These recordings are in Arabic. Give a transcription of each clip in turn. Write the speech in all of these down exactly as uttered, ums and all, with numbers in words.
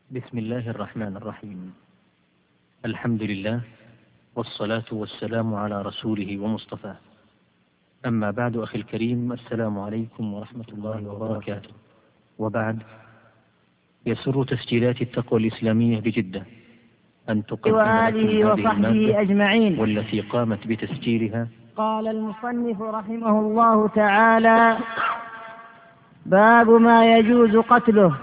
بسم الله الرحمن الرحيم. الحمد لله، والصلاة والسلام على رسوله ومصطفاه. أما بعد، أخي الكريم، السلام عليكم ورحمة الله وبركاته. وبعد، يسر تسجيلات التقوى الإسلامية بجدة أن تقدم وآله وصحبه أجمعين، والتي قامت بتسجيلها. قال المصنف رحمه الله تعالى: باب ما يجوز قتله.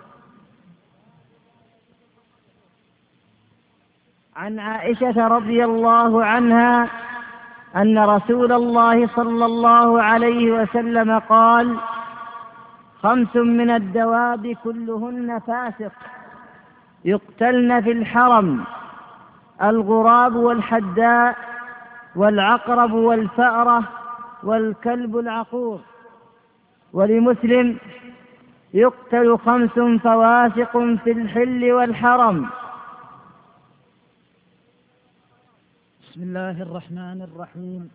عن عائشة رضي الله عنها أن رسول الله صلى الله عليه وسلم قال: خمس من الدواب كلهن فاسق يقتلن في الحرم: الغراب والحداء والعقرب والفأرة والكلب العقور. ولمسلم: يقتل خمس فواسق في الحل والحرم. بسم الله الرحمن الرحيم.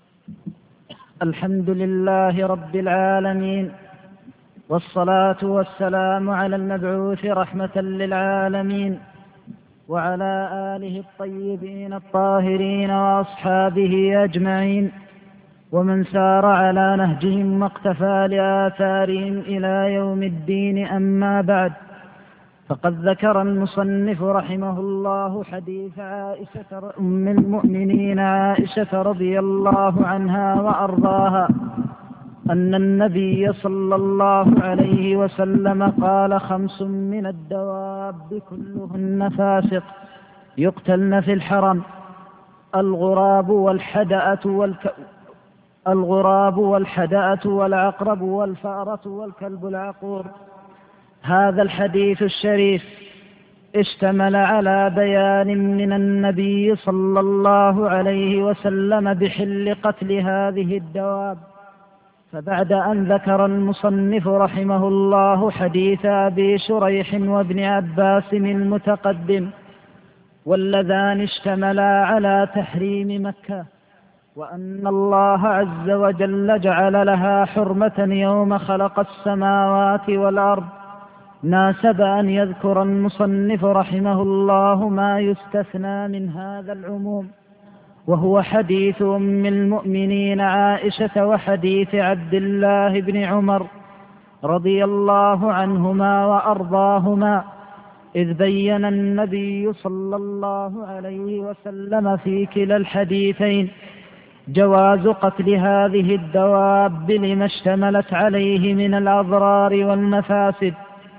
الحمد لله رب العالمين، والصلاة والسلام على المبعوث رحمة للعالمين، وعلى آله الطيبين الطاهرين وأصحابه أجمعين، ومن سار على نهجهم واقتفى لآثارهم إلى يوم الدين. أما بعد، فقد ذكر المصنف رحمه الله حديث عائشة أم المؤمنين عائشة رضي الله عنها وأرضاها أن النبي صلى الله عليه وسلم قال: خمس من الدواب كلهن فاسق يقتلن في الحرم: الغراب والحدأة والك... الغراب والحدأة والعقرب والفأرة والكلب العقور. هذا الحديث الشريف اشتمل على بيان من النبي صلى الله عليه وسلم بحل قتل هذه الدواب. فبعد أن ذكر المصنف رحمه الله حديث أبي شريح وابن عباس المتقدم، واللذان اشتملا على تحريم مكة، وأن الله عز وجل جعل لها حرمة يوم خلق السماوات والأرض، ناسب أن يذكر المصنف رحمه الله ما يستثنى من هذا العموم، وهو حديث أم المؤمنين عائشة وحديث عبد الله بن عمر رضي الله عنهما وأرضاهما، إذ بين النبي صلى الله عليه وسلم في كلا الحديثين جواز قتل هذه الدواب لما اشتملت عليه من الأضرار والمفاسد.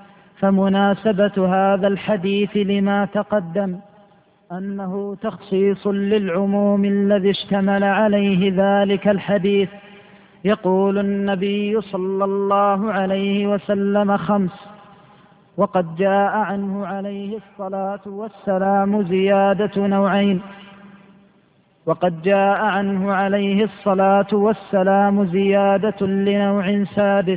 فمناسبة هذا الحديث لما تقدم أنه تخصيص للعموم الذي اشتمل عليه ذلك الحديث. يقول النبي صلى الله عليه وسلم: خمس. وقد جاء عنه عليه الصلاة والسلام زيادة نوعين وقد جاء عنه عليه الصلاة والسلام زيادة لنوع سادس،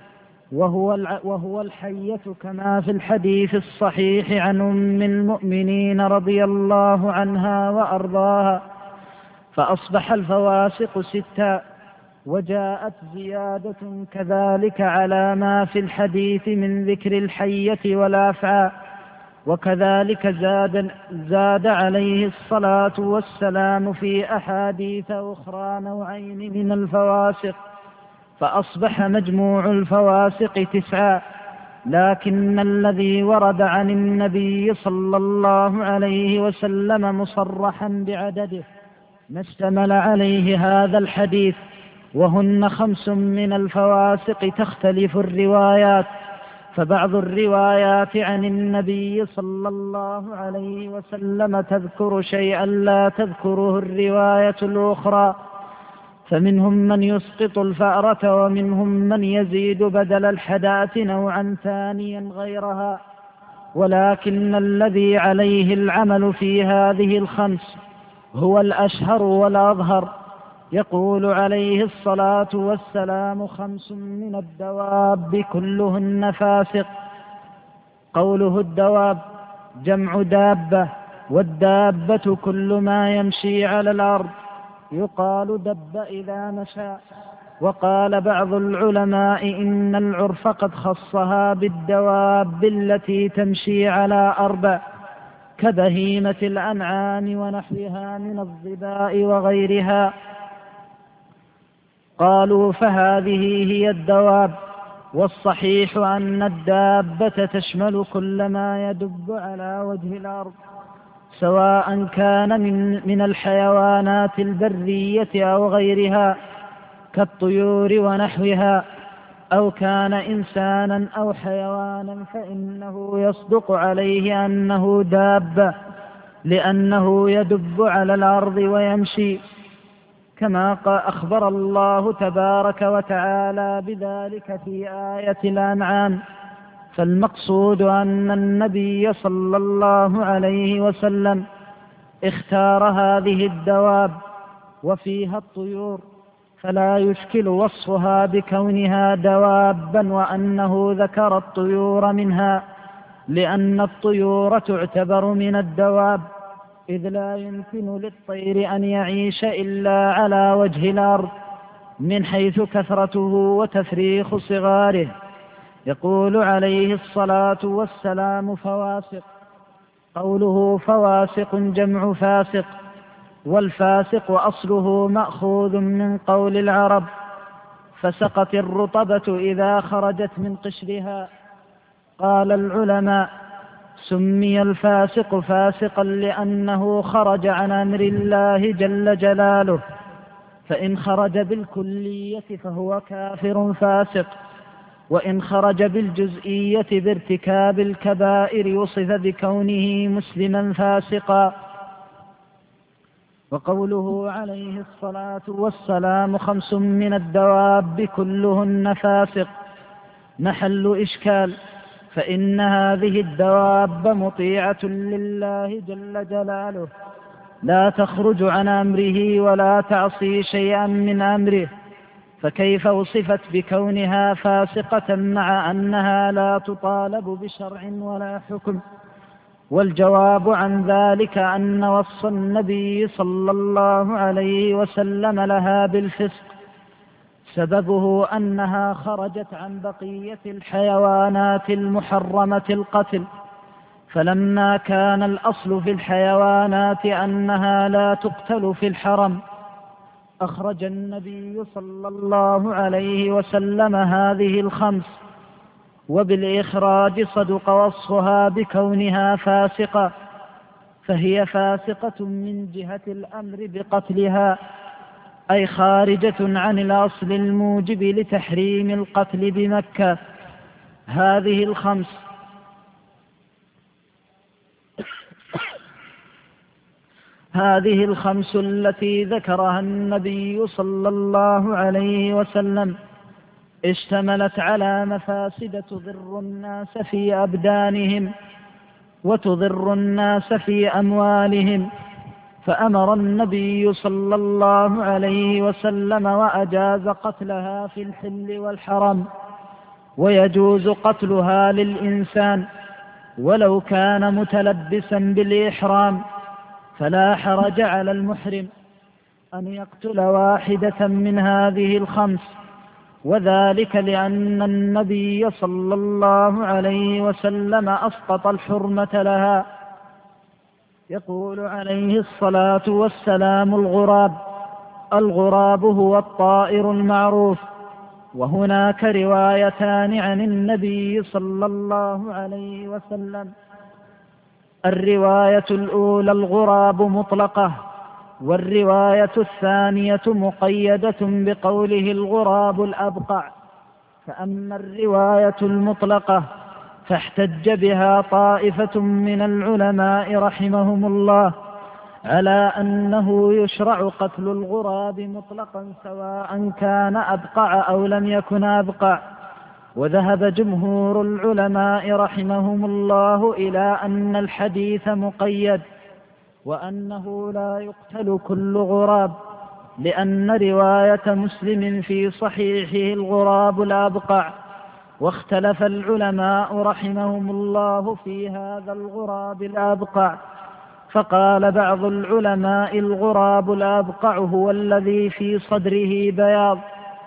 وهو وهو الحية، كما في الحديث الصحيح عن أم المؤمنين رضي الله عنها وأرضاها. فأصبح الفواسق ستا، وجاءت زيادة كذلك على ما في الحديث من ذكر الحية والأفعى. وكذلك زاد, زاد عليه الصلاة والسلام في أحاديث أخرى نوعين من الفواسق، فأصبح مجموع الفواسق تسعة. لكن الذي ورد عن النبي صلى الله عليه وسلم مصرحا بعدده ما اشتمل عليه هذا الحديث، وهن خمس من الفواسق. تختلف الروايات، فبعض الروايات عن النبي صلى الله عليه وسلم تذكر شيئا لا تذكره الرواية الأخرى، فمنهم من يسقط الفأرة، ومنهم من يزيد بدل الحداة نوعا ثانيا غيرها. ولكن الذي عليه العمل في هذه الخمس هو الأشهر والأظهر. يقول عليه الصلاة والسلام: خمس من الدواب كلهن فاسق. قوله الدواب جمع دابة، والدابة كل ما يمشي على الأرض، يقال دب إذا مشى. وقال بعض العلماء إن العرف قد خصها بالدواب التي تمشي على أربع كبهيمة الأنعام ونحوها من الظباء وغيرها. قالوا فهذه هي الدواب، والصحيح أن الدابة تشمل كل ما يدب على وجه الأرض، سواء كان من, من الحيوانات البرية أو غيرها كالطيور ونحوها، أو كان إنسانا أو حيوانا، فإنه يصدق عليه أنه دابة، لأنه يدب على الأرض ويمشي، كما أخبر الله تبارك وتعالى بذلك في آية الأنعام. فالمقصود أن النبي صلى الله عليه وسلم اختار هذه الدواب وفيها الطيور، فلا يشكل وصفها بكونها دوابا، وأنه ذكر الطيور منها، لأن الطيور تعتبر من الدواب، إذ لا يمكن للطير أن يعيش إلا على وجه الأرض من حيث كثرته وتفريخ صغاره. يقول عليه الصلاة والسلام فواسق. قوله فواسق جمع فاسق، والفاسق أصله مأخوذ من قول العرب فسقت الرطبة إذا خرجت من قشرها. قال العلماء سمي الفاسق فاسقا لأنه خرج عن أمر الله جل جلاله، فإن خرج بالكلية فهو كافر فاسق، وإن خرج بالجزئية بارتكاب الكبائر وصف بكونه مسلما فاسقا. وقوله عليه الصلاة والسلام خمس من الدواب كلهن فاسق محل إشكال، فإن هذه الدواب مطيعة لله جل جلاله، لا تخرج عن أمره ولا تعصي شيئا من أمره، فكيف وصفت بكونها فاسقة مع أنها لا تطالب بشرع ولا حكم؟ والجواب عن ذلك أن وصف النبي صلى الله عليه وسلم لها بالفسق سببه أنها خرجت عن بقية الحيوانات المحرمة القتل، فلما كان الأصل في الحيوانات أنها لا تقتل في الحرم، أخرج النبي صلى الله عليه وسلم هذه الخمس، وبالإخراج صدق وصفها بكونها فاسقة، فهي فاسقة من جهة الأمر بقتلها، أي خارجة عن الأصل الموجب لتحريم القتل بمكة. هذه الخمس هذه الخمس التي ذكرها النبي صلى الله عليه وسلم اشتملت على مفاسد تضر الناس في أبدانهم وتضر الناس في أموالهم، فأمر النبي صلى الله عليه وسلم وأجاز قتلها في الحل والحرم، ويجوز قتلها للإنسان ولو كان متلبسا بالإحرام، فلا حرج على المحرم أن يقتل واحدة من هذه الخمس، وذلك لأن النبي صلى الله عليه وسلم أسقط الحرمة لها. يقول عليه الصلاة والسلام الغراب الغراب هو الطائر المعروف. وهناك روايتان عن النبي صلى الله عليه وسلم، الرواية الأولى الغراب مطلقة، والرواية الثانية مقيدة بقوله الغراب الأبقع. فأما الرواية المطلقة فاحتج بها طائفة من العلماء رحمهم الله على أنه يشرع قتل الغراب مطلقا سواء كان أبقع أو لم يكن أبقع، وذهب جمهور العلماء رحمهم الله إلى أن الحديث مقيد، وأنه لا يقتل كل غراب، لأن رواية مسلم في صحيحه الغراب الأبقع. واختلف العلماء رحمهم الله في هذا الغراب الأبقع، فقال بعض العلماء الغراب الأبقع هو الذي في صدره بياض،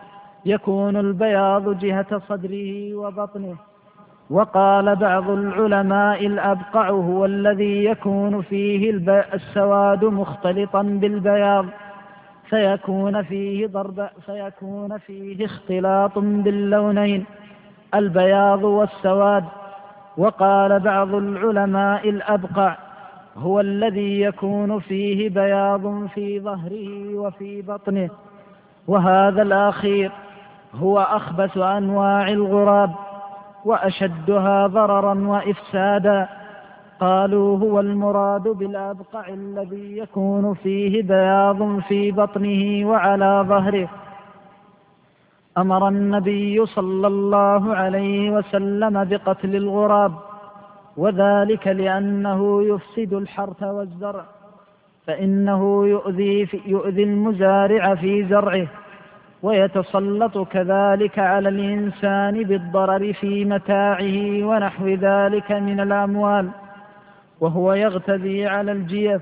يكون البياض جهة صدره وبطنه. وقال بعض العلماء الأبقع هو الذي يكون فيه السواد مختلطا بالبياض فيكون فيه ضرب فيكون فيه اختلاط باللونين البياض والسواد. وقال بعض العلماء الأبقع هو الذي يكون فيه بياض في ظهره وفي بطنه، وهذا الأخير هو أخبث أنواع الغراب وأشدها ضررا وإفسادا. قالوا هو المراد بالأبقع الذي يكون فيه بياض في بطنه وعلى ظهره. أمر النبي صلى الله عليه وسلم بقتل الغراب، وذلك لأنه يفسد الحرث والزرع، فإنه يؤذي, يؤذي المزارع في زرعه، ويتسلط كذلك على الإنسان بالضرر في متاعه ونحو ذلك من الأموال، وهو يغتدي على الجيف.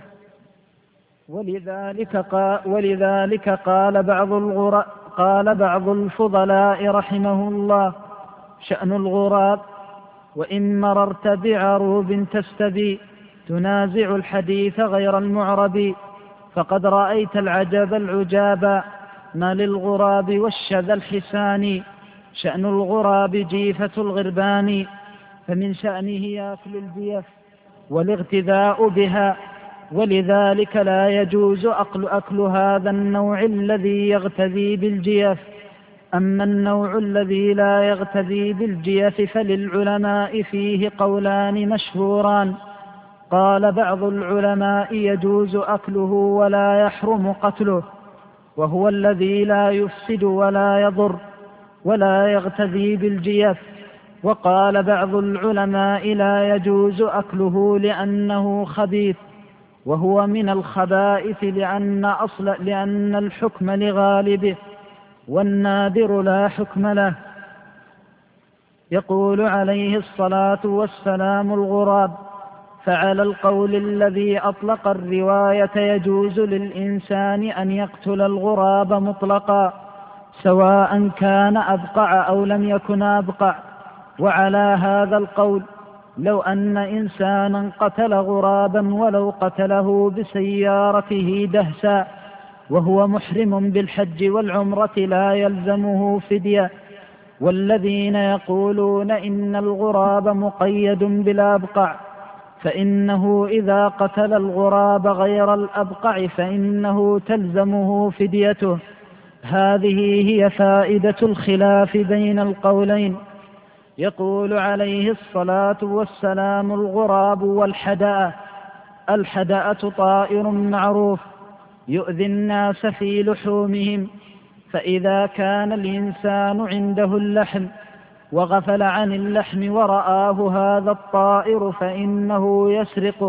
ولذلك قال, ولذلك قال بعض الغراب قال بعض الفضلاء رحمه الله: شأن الغراب وإن مررت بعروب تستبي تنازع الحديث غير المعرب، فقد رأيت العجب العجابا ما للغراب والشذا الحسان. شأن الغراب جيفة الغربان، فمن شأنه يأكل الجيف والاغتذاء بها، ولذلك لا يجوز أكل, أكل هذا النوع الذي يغتذي بالجيف. أما النوع الذي لا يغتذي بالجيف فللعلماء فيه قولان مشهوران. قال بعض العلماء يجوز أكله ولا يحرم قتله، وهو الذي لا يفسد ولا يضر ولا يغتذي بالجيف. وقال بعض العلماء لا يجوز أكله لأنه خبيث، وهو من الخبائث لأن, أصل لأن الحكم لغالبه والنادر لا حكم له. يقول عليه الصلاة والسلام: الغراب. فعلى القول الذي أطلق الرواية يجوز للإنسان أن يقتل الغراب مطلقا، سواء كان أبقع أو لم يكن أبقع. وعلى هذا القول لو أن إنسانا قتل غرابا ولو قتله بسيارته دهسا وهو محرم بالحج والعمرة لا يلزمه فدية. والذين يقولون إن الغراب مقيد بالأبقع فإنه إذا قتل الغراب غير الأبقع فإنه تلزمه فديته. هذه هي فائدة الخلاف بين القولين. يقول عليه الصلاة والسلام: الغراب والحدأة. الحدأة طائر معروف يؤذي الناس في لحومهم، فإذا كان الإنسان عنده اللحم وغفل عن اللحم ورآه هذا الطائر فإنه يسرقه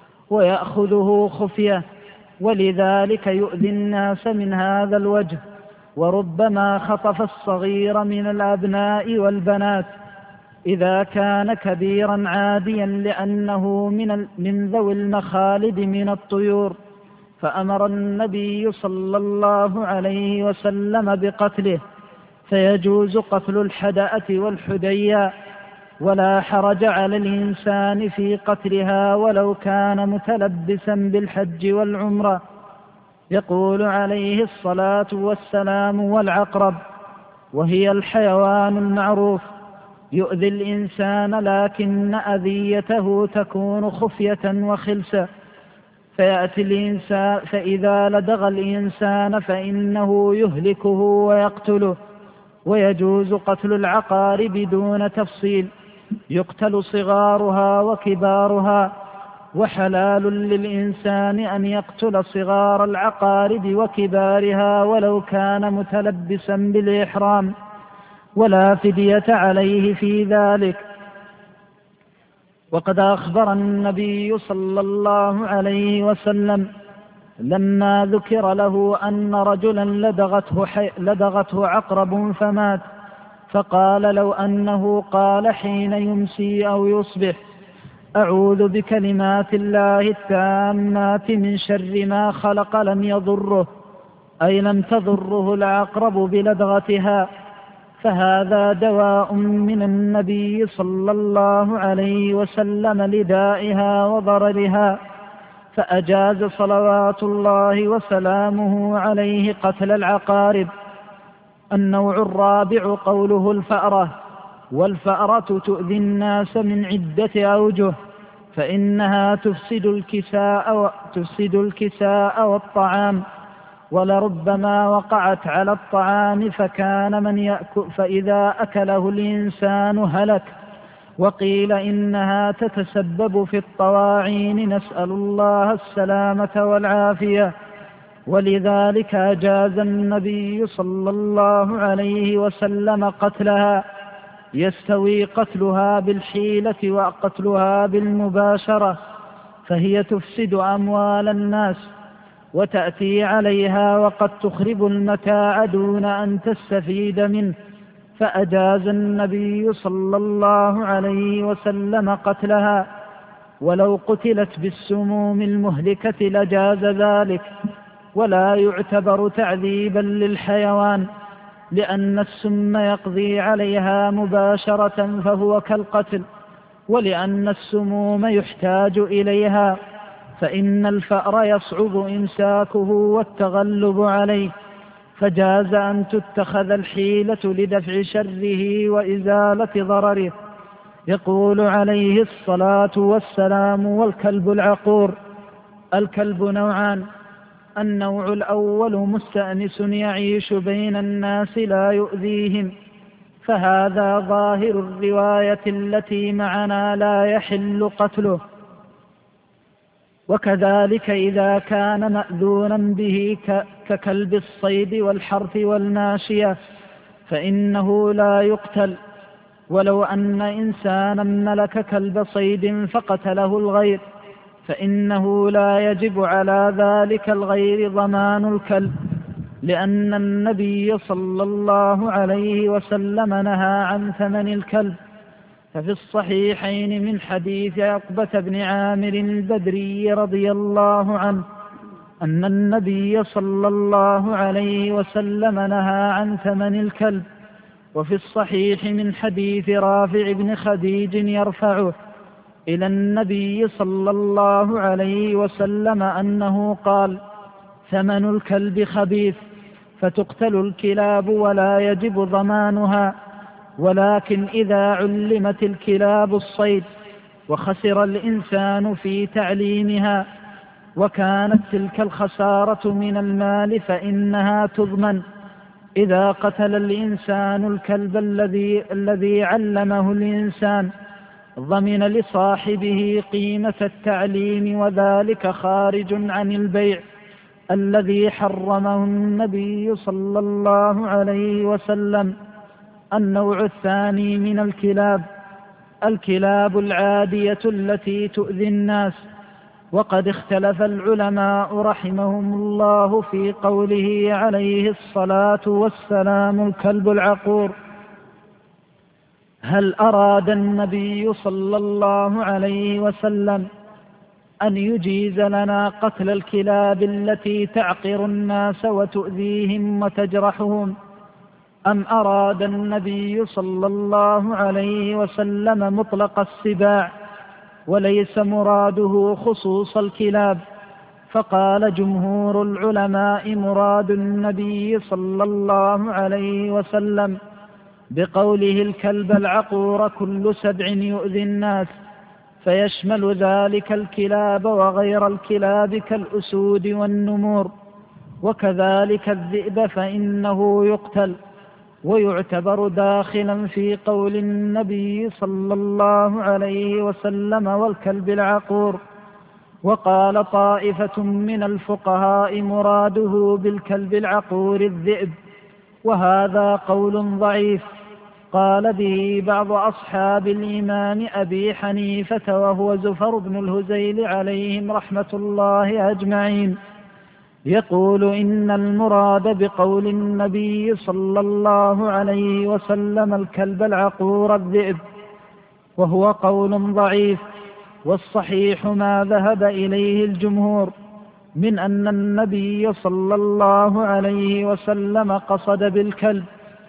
ويأخذه خفية، ولذلك يؤذي الناس من هذا الوجه، وربما خطف الصغير من الأبناء والبنات إذا كان كبيرا عاديا، لأنه من, من ذوي المخالب من الطيور. فأمر النبي صلى الله عليه وسلم بقتله، فيجوز قتل الحدأة والحديا، ولا حرج على الإنسان في قتلها ولو كان متلبسا بالحج والعمرة. يقول عليه الصلاة والسلام: والعقرب، وهي الحيوان المعروف يؤذي الإنسان، لكن أذيته تكون خفية وخلسة، فيأتي الإنسان فإذا لدغ الإنسان فإنه يهلكه ويقتله. ويجوز قتل العقارب دون تفصيل، يقتل صغارها وكبارها، وحلال للإنسان أن يقتل صغار العقارب وكبارها ولو كان متلبسا بالإحرام، ولا فدية عليه في ذلك. وقد أخبر النبي صلى الله عليه وسلم لما ذكر له أن رجلا لدغته, لدغته عقرب فمات، فقال: لو أنه قال حين يمسي أو يصبح: أعوذ بكلمات الله التامات من شر ما خلق، لم يضره، أي لم تضره العقرب بلدغتها، فهذا دواء من النبي صلى الله عليه وسلم لدائها وضررها، فأجاز صلوات الله وسلامه عليه قتل العقارب. النوع الرابع قوله الفأرة، والفأرة تؤذي الناس من عدة أوجه، فإنها تفسد الكساء تفسد الكساء والطعام، ولربما وقعت على الطعام فكان من يأكل فإذا أكله الإنسان هلك. وقيل إنها تتسبب في الطواعين، نسأل الله السلامة والعافية، ولذلك أجاز النبي صلى الله عليه وسلم قتلها، يستوي قتلها بالحيلة وقتلها بالمباشرة، فهي تفسد أموال الناس وتأتي عليها وقد تخرب المتاع دون أن تستفيد منه، فأجاز النبي صلى الله عليه وسلم قتلها، ولو قتلت بالسموم المهلكة لجاز ذلك، ولا يعتبر تعذيبا للحيوان، لأن السم يقضي عليها مباشرة فهو كالقتل، ولأن السموم يحتاج إليها، فإن الفأر يصعب إمساكه والتغلب عليه، فجاز أن تتخذ الحيلة لدفع شره وإزالة ضرره. يقول عليه الصلاة والسلام: والكلب العقور. الكلب نوعان: النوع الأول مستأنس يعيش بين الناس لا يؤذيهم، فهذا ظاهر الرواية التي معنا لا يحل قتله، وكذلك إذا كان مأذونا به ككلب الصيد والحرث والماشية فإنه لا يقتل. ولو أن إنسانا ملك كلب صيد فقتله الغير فإنه لا يجب على ذلك الغير ضمان الكلب، لأن النبي صلى الله عليه وسلم نهى عن ثمن الكلب. ففي الصحيحين من حديث عقبة بن عامر البدري رضي الله عنه أن النبي صلى الله عليه وسلم نهى عن ثمن الكلب. وفي الصحيح من حديث رافع بن خديج يرفعه إلى النبي صلى الله عليه وسلم أنه قال: ثمن الكلب خبيث، فتقتل الكلاب ولا يجب ضمانها، ولكن إذا علمت الكلاب الصيد وخسر الإنسان في تعليمها وكانت تلك الخسارة من المال فإنها تضمن. إذا قتل الإنسان الكلب الذي الذي علمه الإنسان ضمن لصاحبه قيمة التعليم، وذلك خارج عن البيع الذي حرمه النبي صلى الله عليه وسلم. النوع الثاني من الكلاب: الكلاب العادية التي تؤذي الناس، وقد اختلف العلماء رحمهم الله في قوله عليه الصلاة والسلام: الكلب العقور، هل أراد النبي صلى الله عليه وسلم أن يجيز لنا قتل الكلاب التي تعقر الناس وتؤذيهم وتجرحهم، أم أراد النبي صلى الله عليه وسلم مطلق السباع وليس مراده خصوص الكلاب؟ فقال جمهور العلماء: مراد النبي صلى الله عليه وسلم بقوله الكلب العقور كل سبع يؤذي الناس، فيشمل ذلك الكلاب وغير الكلاب كالأسود والنمور، وكذلك الذئب فإنه يقتل، ويعتبر داخلا في قول النبي صلى الله عليه وسلم: والكلب العقور. وقال طائفة من الفقهاء: مراده بالكلب العقور الذئب، وهذا قول ضعيف قال به بعض أصحاب الإمام أبي حنيفة وهو زفر بن الهزيل عليهم رحمة الله أجمعين، يقول: إن المراد بقول النبي صلى الله عليه وسلم الكلب العقور الذئب، وهو قول ضعيف. والصحيح ما ذهب إليه الجمهور من أن النبي صلى الله عليه وسلم قصد بالكلب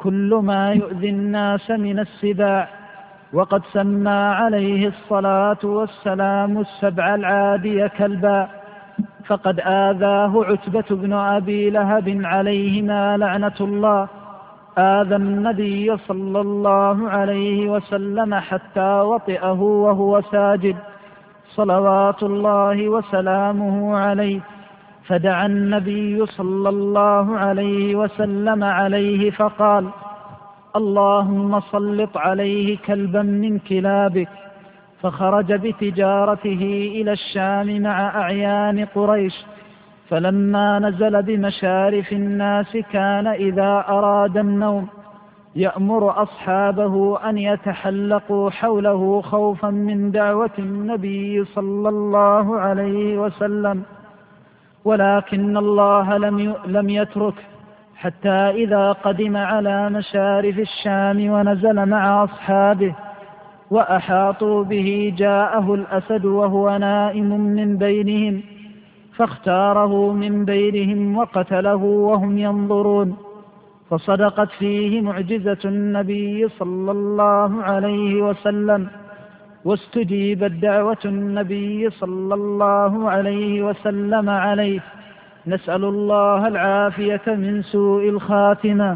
كل ما يؤذي الناس من السباع. وقد سمى عليه الصلاة والسلام السبع العادي كلبا، فقد آذاه عتبة بن أبي لهب عليهما لعنة الله. آذى النبي صلى الله عليه وسلم حتى وطئه وهو ساجد صلوات الله وسلامه عليه، فدعا النبي صلى الله عليه وسلم عليه فقال: اللهم سلط عليه كلبا من كلابك. فخرج بتجارته إلى الشام مع أعيان قريش، فلما نزل بمشارف الناس كان إذا أراد النوم يأمر أصحابه أن يتحلقوا حوله خوفا من دعوة النبي صلى الله عليه وسلم، ولكن الله لم لم يترك حتى إذا قدم على مشارف الشام ونزل مع أصحابه وأحاطوا به جاءه الأسد وهو نائم من بينهم، فاختاره من بينهم وقتله وهم ينظرون. فصدقت فيه معجزة النبي صلى الله عليه وسلم، واستجيبت دعوة النبي صلى الله عليه وسلم عليه. نسأل الله العافية من سوء الخاتمة.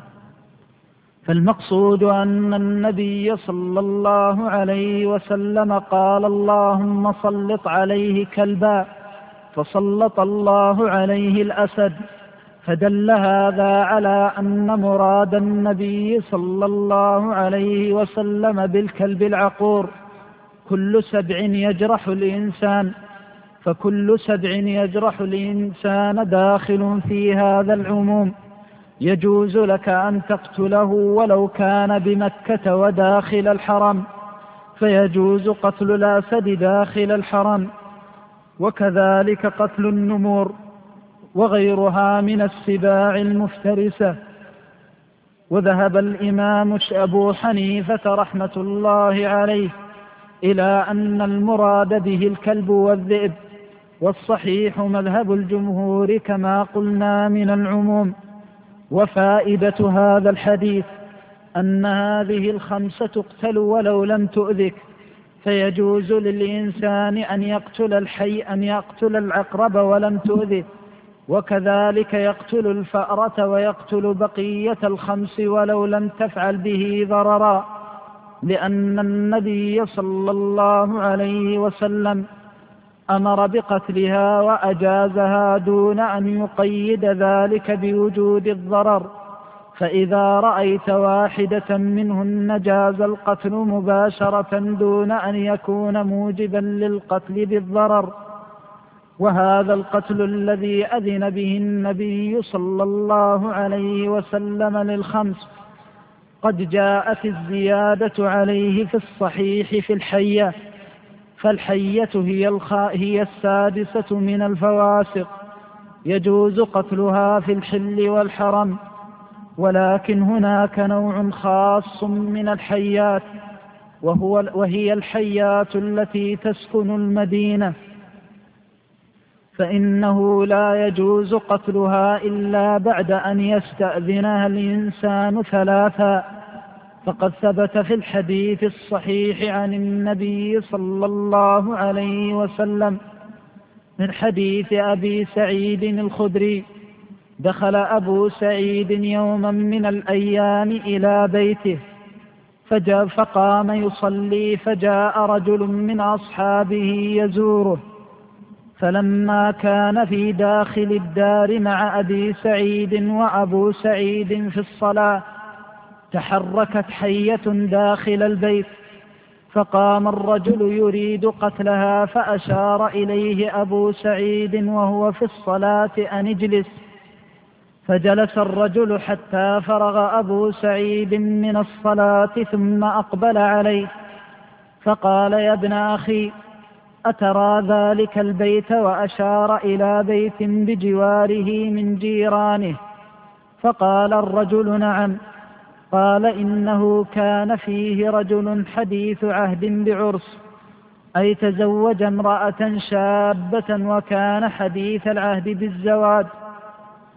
فالمقصود أن النبي صلى الله عليه وسلم قال: اللهم سلط عليه كلبا، فسلط الله عليه الأسد. فدل هذا على أن مراد النبي صلى الله عليه وسلم بالكلب العقور كل سبع يجرح الإنسان، فكل سبع يجرح الإنسان داخل في هذا العموم. يجوز لك أن تقتله ولو كان بمكة وداخل الحرم، فيجوز قتل الأسد داخل الحرم، وكذلك قتل النمور وغيرها من السباع المفترسة. وذهب الإمام أبو حنيفة رحمة الله عليه إلى أن المراد به الكلب والذئب، والصحيح مذهب الجمهور كما قلنا من العموم. وفائدة هذا الحديث أن هذه الخمسة تقتل ولو لم تؤذك، فيجوز للإنسان أن يقتل الحي أن يقتل العقرب ولم تؤذه، وكذلك يقتل الفأرة ويقتل بقية الخمس ولو لم تفعل به ضررا، لأن النبي صلى الله عليه وسلم أمر بقتلها وأجازها دون أن يقيد ذلك بوجود الضرر. فإذا رأيت واحدة منهن جاز القتل مباشرة دون أن يكون موجبا للقتل بالضرر. وهذا القتل الذي أذن به النبي صلى الله عليه وسلم للخمس قد جاءت الزيادة عليه في الصحيح في الحية، فالحية هي, هي السادسة من الفواسق، يجوز قتلها في الحل والحرم. ولكن هناك نوع خاص من الحيات، وهو وهي الحيات التي تسكن المدينة، فإنه لا يجوز قتلها إلا بعد أن يستأذنها الإنسان ثلاثا. فقد ثبت في الحديث الصحيح عن النبي صلى الله عليه وسلم من حديث أبي سعيد الخدري: دخل أبو سعيد يوما من الأيام إلى بيته فجاء فقام يصلي، فجاء رجل من أصحابه يزوره، فلما كان في داخل الدار مع أبي سعيد وأبو سعيد في الصلاة تحركت حية داخل البيت، فقام الرجل يريد قتلها، فأشار إليه أبو سعيد وهو في الصلاة أن اجلس، فجلس الرجل حتى فرغ أبو سعيد من الصلاة ثم أقبل عليه فقال: يا ابن أخي، أترى ذلك البيت؟ وأشار إلى بيت بجواره من جيرانه، فقال الرجل: نعم. قال: إنه كان فيه رجل حديث عهد بعرس، أي تزوج امرأة شابة وكان حديث العهد بالزواج،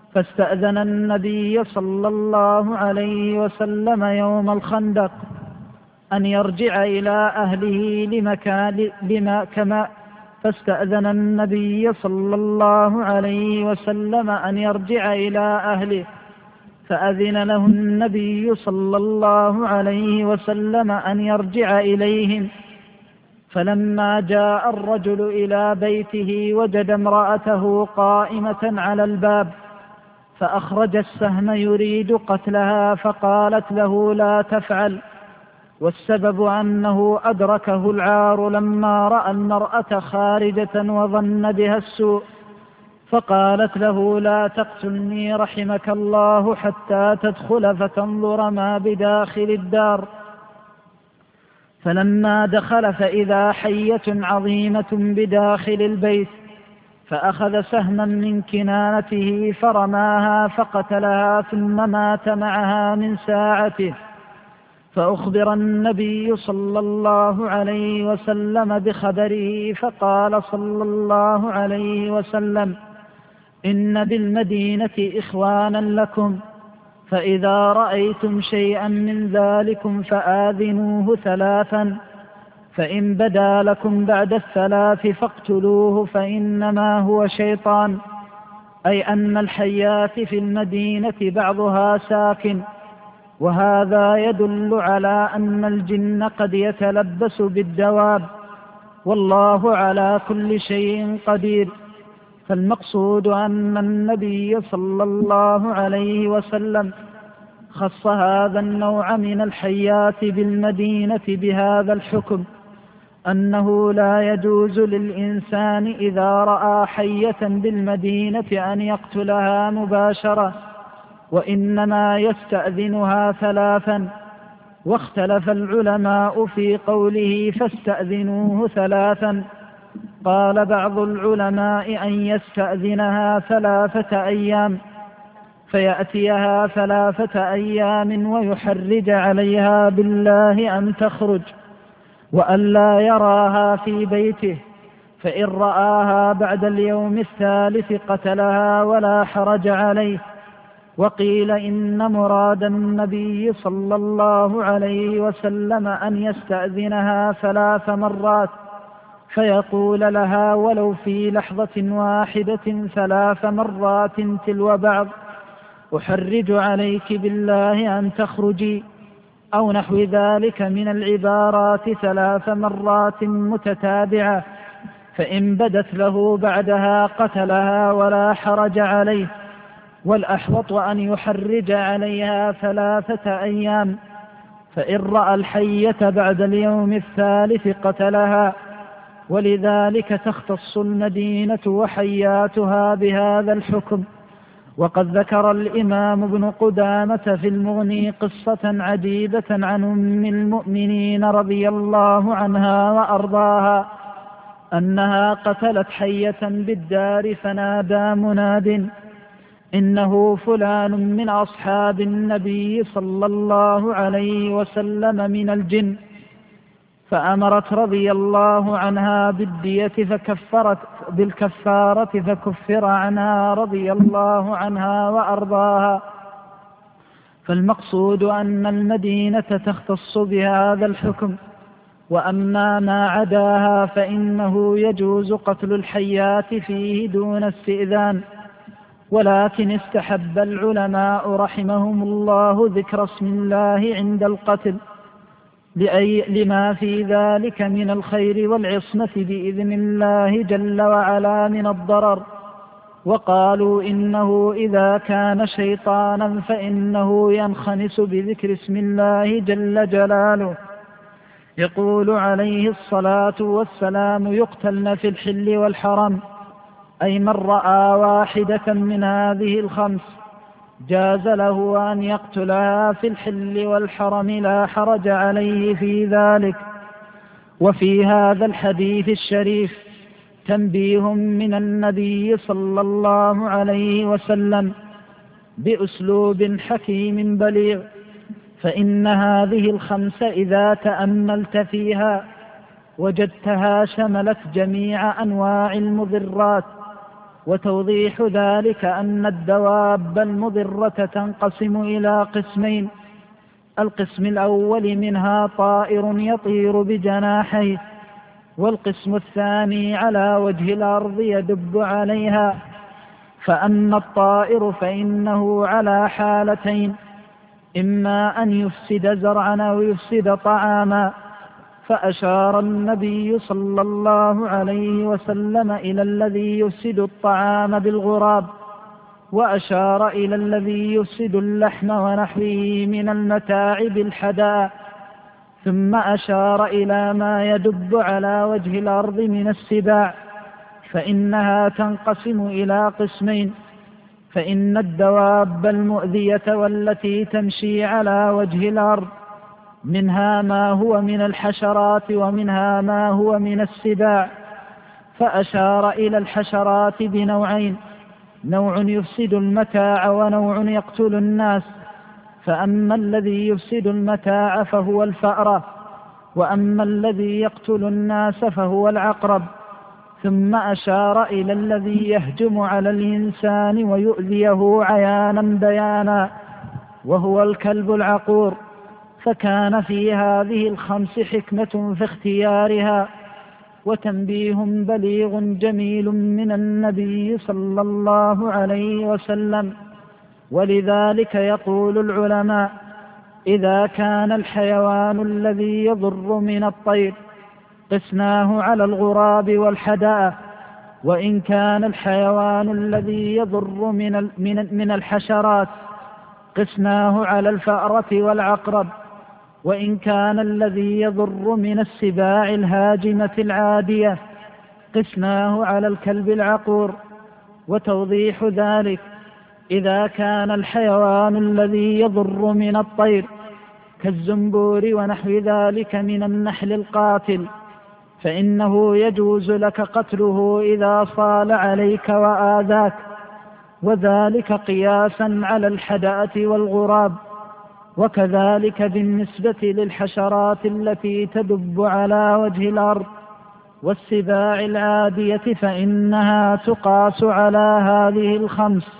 فاستأذن النبي صلى الله عليه وسلم يوم الخندق أن يرجع إلى أهله لمكان لما كما فاستأذن النبي صلى الله عليه وسلم أن يرجع إلى أهله فأذن له النبي صلى الله عليه وسلم أن يرجع إليهم. فلما جاء الرجل إلى بيته وجد امرأته قائمة على الباب، فأخرج السهم يريد قتلها، فقالت له لا تفعل، والسبب أنه أدركه العار لما رأى المرأة خارجة وظن بها السوء، فقالت له لا تقتلني رحمك الله حتى تدخل فتنظر ما بداخل الدار. فلما دخل فإذا حية عظيمة بداخل البيت، فأخذ سهما من كنانته فرماها فقتلها، ثم مات معها من ساعته. فأخبر النبي صلى الله عليه وسلم بخبره، فقال صلى الله عليه وسلم إن بالمدينة إخوانا لكم، فإذا رأيتم شيئا من ذلكم فآذنوه ثلاثا، فإن بدا لكم بعد الثلاث فاقتلوه فإنما هو شيطان، أي أن الحيات في المدينة بعضها ساكن، وهذا يدل على أن الجن قد يتلبس بالدواب، والله على كل شيء قدير. فالمقصود أن النبي صلى الله عليه وسلم خص هذا النوع من الحيات بالمدينة بهذا الحكم، أنه لا يجوز للإنسان إذا رأى حية بالمدينة أن يقتلها مباشرة، وإنما يستأذنها ثلاثا. واختلف العلماء في قوله فاستأذنوه ثلاثا، قال بعض العلماء أن يستأذنها ثلاثة أيام، فيأتيها ثلاثة أيام ويحرج عليها بالله أن تخرج وألا يراها في بيته، فإن رآها بعد اليوم الثالث قتلها ولا حرج عليه. وقيل إن مراد النبي صلى الله عليه وسلم أن يستأذنها ثلاث مرات، فيقول لها ولو في لحظة واحدة ثلاث مرات تلو بعض أحرج عليك بالله أن تخرجي، أو نحو ذلك من العبارات ثلاث مرات متتابعة، فإن بدت له بعدها قتلها ولا حرج عليه. والأحوط أن يحرج عليها ثلاثة أيام، فإن رأى الحية بعد اليوم الثالث قتلها، ولذلك تختص المدينة وحياتها بهذا الحكم. وقد ذكر الإمام ابن قدامة في المغني قصة عجيبة عن أم المؤمنين رضي الله عنها وأرضاها، أنها قتلت حية بالدار، فنادى مناد إنه فلان من أصحاب النبي صلى الله عليه وسلم من الجن، فأمرت رضي الله عنها بالدية فكفرت بالكفارة فكفر عنها رضي الله عنها وأرضاها. فالمقصود أن المدينة تختص بهذا الحكم، وأما ما عداها فإنه يجوز قتل الحيات فيه دون استئذان. ولكن استحب العلماء رحمهم الله ذكر اسم الله عند القتل لأي لما في ذلك من الخير والعصمة بإذن الله جل وعلا من الضرر. وقالوا إنه إذا كان شيطانا فإنه ينخنس بذكر اسم الله جل جلاله. يقول عليه الصلاة والسلام يقتلن في الحل والحرم، أي من رأى واحدة من هذه الخمس جاز له أن يقتلها في الحل والحرم لا حرج عليه في ذلك. وفي هذا الحديث الشريف تنبيه من النبي صلى الله عليه وسلم بأسلوب حكيم بليغ، فإن هذه الخمس إذا تأملت فيها وجدتها شملت جميع أنواع المضرات، وتوضيح ذلك أن الدواب المضرة تنقسم إلى قسمين: القسم الأول منها طائر يطير بجناحيه، والقسم الثاني على وجه الأرض يدب عليها. فأما الطائر فإنه على حالتين: إما أن يفسد زرعا أو يفسد طعاما. فأشار النبي صلى الله عليه وسلم إلى الذي يفسد الطعام بالغراب، وأشار إلى الذي يفسد اللحم ونحوه من المتاع بالحداء، ثم أشار إلى ما يدب على وجه الأرض من السباع، فإنها تنقسم إلى قسمين: فإن الدواب المؤذية والتي تمشي على وجه الأرض منها ما هو من الحشرات ومنها ما هو من السباع. فأشار إلى الحشرات بنوعين: نوع يفسد المتاع ونوع يقتل الناس. فأما الذي يفسد المتاع فهو الفأرة، وأما الذي يقتل الناس فهو العقرب. ثم أشار إلى الذي يهجم على الإنسان ويؤذيه عيانا بيانا، وهو الكلب العقور. فكان في هذه الخمس حكمة في اختيارها وتنبيه بليغ جميل من النبي صلى الله عليه وسلم. ولذلك يقول العلماء: إذا كان الحيوان الذي يضر من الطير قسناه على الغراب والحداء، وإن كان الحيوان الذي يضر من من الحشرات قسناه على الفأرة والعقرب، وإن كان الذي يضر من السباع الهاجمة العادية قسناه على الكلب العقور. وتوضيح ذلك: إذا كان الحيوان الذي يضر من الطير كالزنبور ونحو ذلك من النحل القاتل، فإنه يجوز لك قتله إذا صال عليك وآذاك، وذلك قياسا على الحدأة والغراب. وكذلك بالنسبة للحشرات التي تدب على وجه الأرض والسباع العادية فإنها تقاس على هذه الخمس.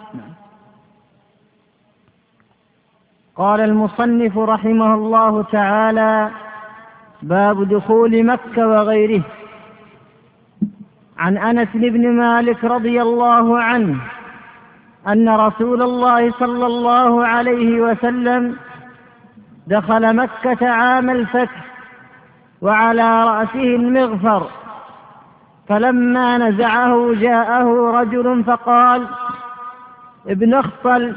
قال المصنف رحمه الله تعالى: باب دخول مكة وغيره. عن أنس بن مالك رضي الله عنه أن رسول الله صلى الله عليه وسلم دخل مكة عام الفتح وعلى رأسه المغفر، فلما نزعه جاءه رجل فقال: ابن خطل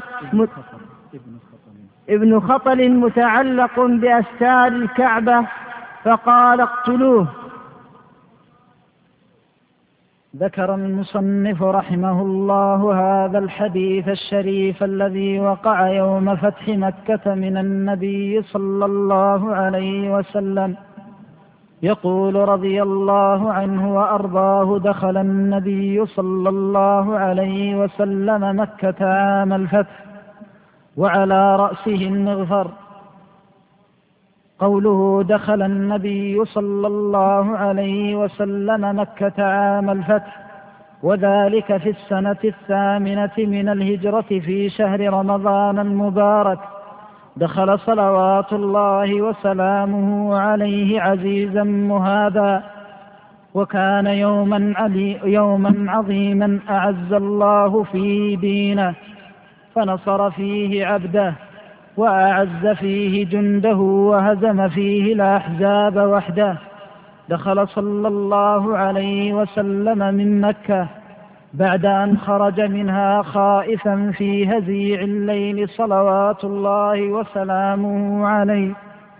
ابن خطل متعلق بأستار الكعبة، فقال: اقتلوه. ذكر المصنف رحمه الله هذا الحديث الشريف الذي وقع يوم فتح مكة من النبي صلى الله عليه وسلم، يقول رضي الله عنه وأرضاه: دخل النبي صلى الله عليه وسلم مكة عام الفتح وعلى رأسه المغفر. قوله دخل النبي صلى الله عليه وسلم مكة عام الفتح، وذلك في السنة الثامنة من الهجرة في شهر رمضان المبارك، دخل صلوات الله وسلامه عليه عزيزا مهابا، وكان يوما, علي يوما عظيما أعز الله فيه دينه، فنصر فيه عبده وأعز فيه جنده وهزم فيه الأحزاب وحده. دخل صلى الله عليه وسلم من مكة بعد أن خرج منها خائفا في هزيع الليل صلوات الله وسلامه عليه،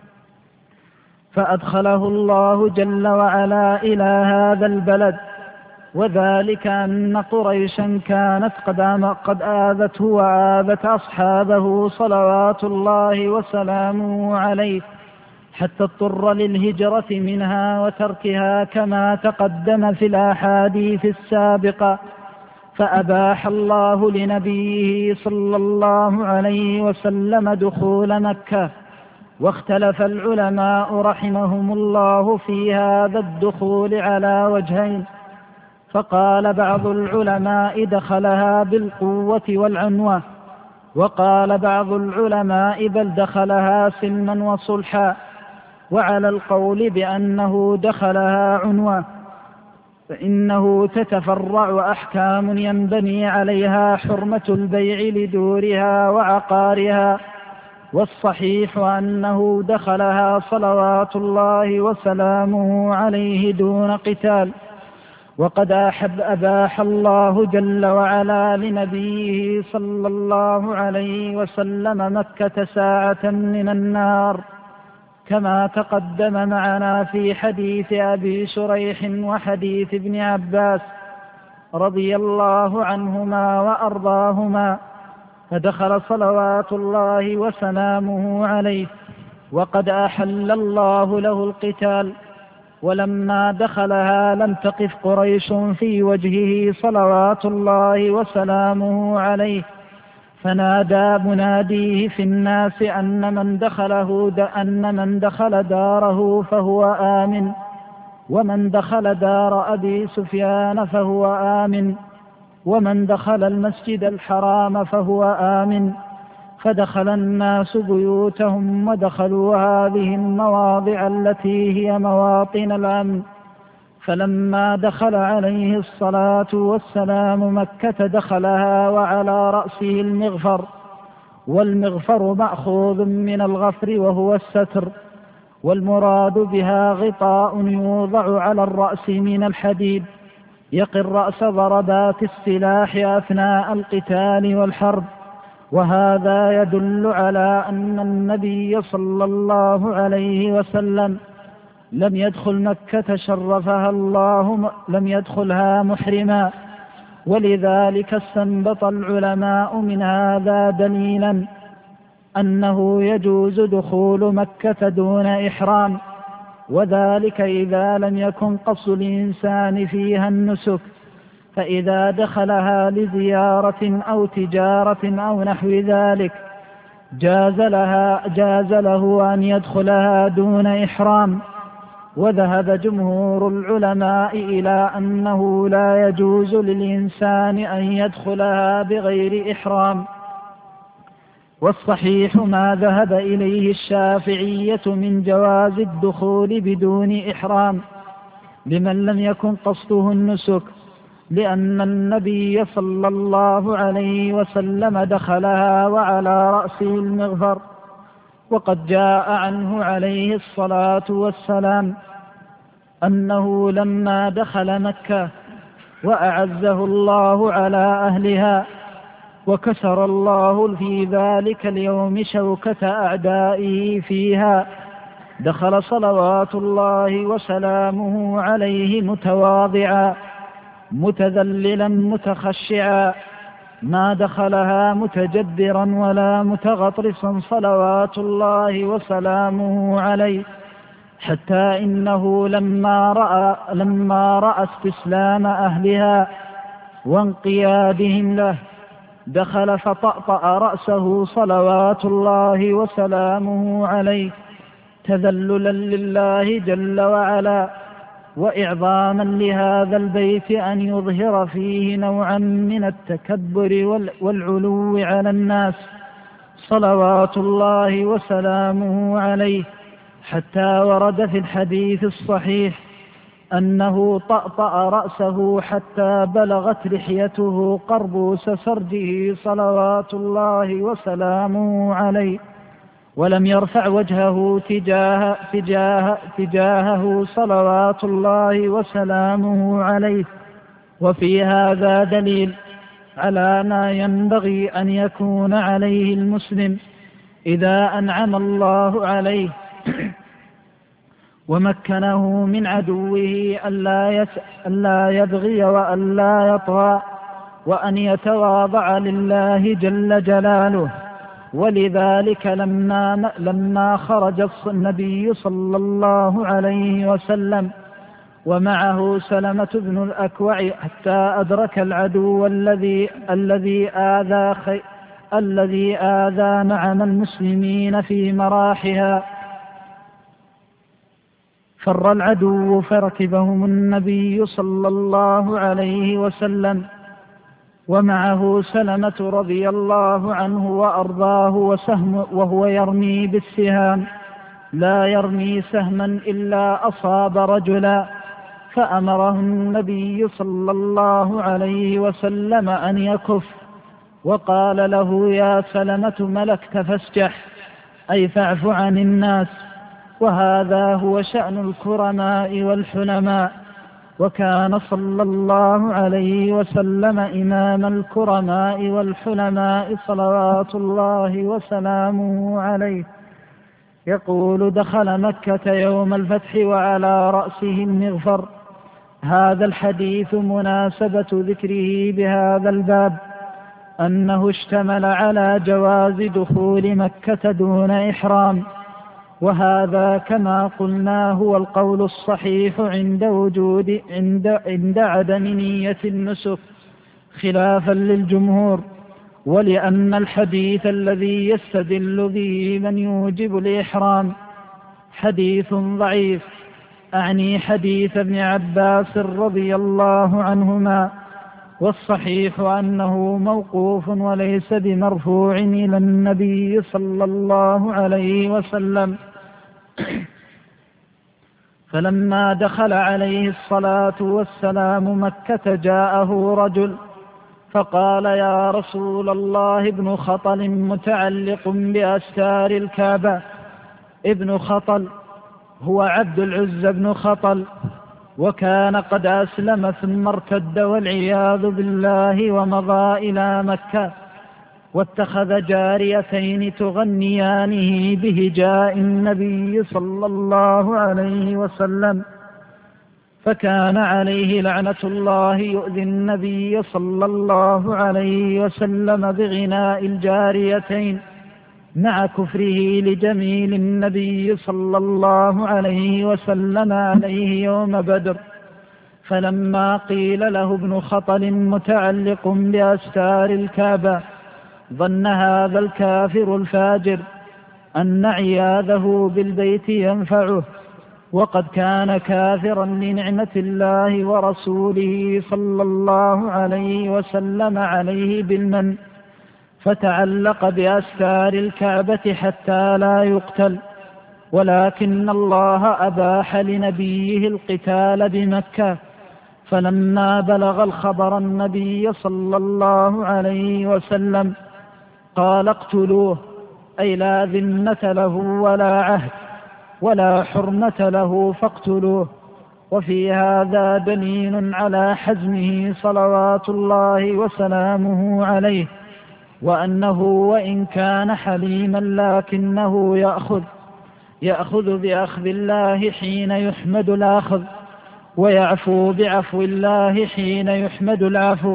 فأدخله الله جل وعلا إلى هذا البلد، وذلك أن قريشا كانت قد, قد آذته وآذت أصحابه صلوات الله وسلامه عليه، حتى اضطر للهجرة منها وتركها كما تقدم في الأحاديث السابقة. فأباح الله لنبيه صلى الله عليه وسلم دخول مكة، واختلف العلماء رحمهم الله في هذا الدخول على وجهين: فقال بعض العلماء دخلها بالقوة والعنوة، وقال بعض العلماء بل دخلها سلما وصلحا. وعلى القول بأنه دخلها عنوة فإنه تتفرع أحكام ينبني عليها حرمة البيع لدورها وعقارها، والصحيح أنه دخلها صلوات الله وسلامه عليه دون قتال. وقد أحب أباح الله جل وعلا لنبيه صلى الله عليه وسلم مكة ساعة من النار، كما تقدم معنا في حديث أبي شريح وحديث ابن عباس رضي الله عنهما وأرضاهما. فدخل صلوات الله وسلامه عليه وقد أحل الله له القتال، ولما دخلها لم تقف قريش في وجهه صلوات الله وسلامه عليه، فنادى مناديه في الناس أن من دخله أن من دخل داره فهو آمن، ومن دخل دار أبي سفيان فهو آمن، ومن دخل المسجد الحرام فهو آمن. فدخل الناس بيوتهم ودخلوا هذه المواضع التي هي مواطن الأمن. فلما دخل عليه الصلاة والسلام مكة دخلها وعلى رأسه المغفر، والمغفر مأخوذ من الغفر وهو الستر، والمراد بها غطاء يوضع على الرأس من الحديد يقي رأس ضربات السلاح أثناء القتال والحرب. وهذا يدل على أن النبي صلى الله عليه وسلم لم يدخل مكة شرفها الله لم يدخلها محرما، ولذلك استنبط العلماء من هذا دليلا أنه يجوز دخول مكة دون إحرام، وذلك إذا لم يكن قصد الإنسان فيها النسك، فإذا دخلها لزيارة أو تجارة أو نحو ذلك جاز لها جاز له أن يدخلها دون إحرام. وذهب جمهور العلماء إلى أنه لا يجوز للإنسان أن يدخلها بغير إحرام، والصحيح ما ذهب إليه الشافعية من جواز الدخول بدون إحرام لمن لم يكن قصده النسك، لأن النبي صلى الله عليه وسلم دخلها وعلى رأسه المغفر. وقد جاء عنه عليه الصلاة والسلام أنه لما دخل مكة وأعزه الله على أهلها وكسر الله في ذلك اليوم شوكة أعدائه فيها، دخل صلوات الله وسلامه عليه متواضعا متذللا متخشعا، ما دخلها متجبرا ولا متغطرسا صلوات الله وسلامه عليه، حتى إنه لما رأى, لما رأى استسلام أهلها وانقيادهم له دخل فطأطأ رأسه صلوات الله وسلامه عليه تذللا لله جل وعلا، وإعظاما لهذا البيت أن يظهر فيه نوعا من التكبر والعلو على الناس صلوات الله وسلامه عليه، حتى ورد في الحديث الصحيح أنه طأطأ رأسه حتى بلغت لحيته قربوس سرجه صلوات الله وسلامه عليه، ولم يرفع وجهه تجاه تجاه تجاهه صلوات الله وسلامه عليه. وفي هذا دليل على ما ينبغي أن يكون عليه المسلم إذا أنعم الله عليه ومكنه من عدوه ألا, ألا يبغي وألا يطغى، وأن يتواضع لله جل جلاله. ولذلك لما, لما خرج النبي صلى الله عليه وسلم ومعه سلمة بن الأكوع حتى أدرك العدو الذي الذي آذى خي الذي آذى نعم المسلمين في مراحها، فر العدو فركبهم النبي صلى الله عليه وسلم، ومعه سلمة رضي الله عنه وأرضاه وسهم، وهو يرمي بالسهام لا يرمي سهما إلا أصاب رجلا، فأمره النبي صلى الله عليه وسلم أن يكف، وقال له: يا سلمة ملكت فاسجح، أي فاعف عن الناس. وهذا هو شأن الكرماء والحلماء، وكان صلى الله عليه وسلم إمام الكرماء والحلماء صلوات الله وسلامه عليه. يقول: دخل مكة يوم الفتح وعلى رأسه المغفر. هذا الحديث مناسبة ذكره بهذا الباب أنه اشتمل على جواز دخول مكة دون إحرام، وهذا كما قلنا هو القول الصحيح عند وجود عند, عند عدم نية النسك خلافا للجمهور، ولأن الحديث الذي يستدل به من يوجب الإحرام حديث ضعيف، أعني حديث ابن عباس رضي الله عنهما، والصحيح أنه موقوف وليس بمرفوع إلى النبي صلى الله عليه وسلم. فلما دخل عليه الصلاة والسلام مكة جاءه رجل فقال: يا رسول الله، ابن خطل متعلق بأستار الكعبة. ابن خطل هو عبد العزى بن خطل، وكان قد أسلم ثم ارتد والعياذ بالله، ومضى إلى مكة واتخذ جاريتين تغنيانه بهجاء النبي صلى الله عليه وسلم، فكان عليه لعنة الله يؤذي النبي صلى الله عليه وسلم بغناء الجاريتين، مع كفره لجميل النبي صلى الله عليه وسلم عليه يوم بدر. فلما قيل له ابن خطل متعلق بأستار الكعبة ظن هذا الكافر الفاجر أن عياذه بالبيت ينفعه، وقد كان كافرا لنعمة الله ورسوله صلى الله عليه وسلم عليه بالمن، فتعلق بأستار الكعبة حتى لا يقتل، ولكن الله أباح لنبيه القتال بمكة. فلما بلغ الخبر النبي صلى الله عليه وسلم قال: اقتلوه، أي لا ذمة له ولا عهد ولا حرمة له، فاقتلوه. وفي هذا دليل على حزمه صلوات الله وسلامه عليه، وأنه وإن كان حليما لكنه يأخذ يأخذ بأخذ الله حين يحمد الأخذ، ويعفو بعفو الله حين يحمد العفو.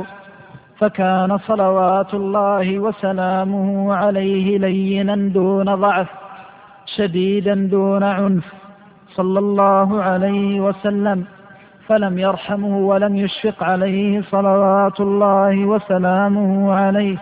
فكان صلوات الله وسلامه عليه لينا دون ضعف، شديدا دون عنف صلى الله عليه وسلم، فلم يرحمه ولم يشفق عليه صلوات الله وسلامه عليه.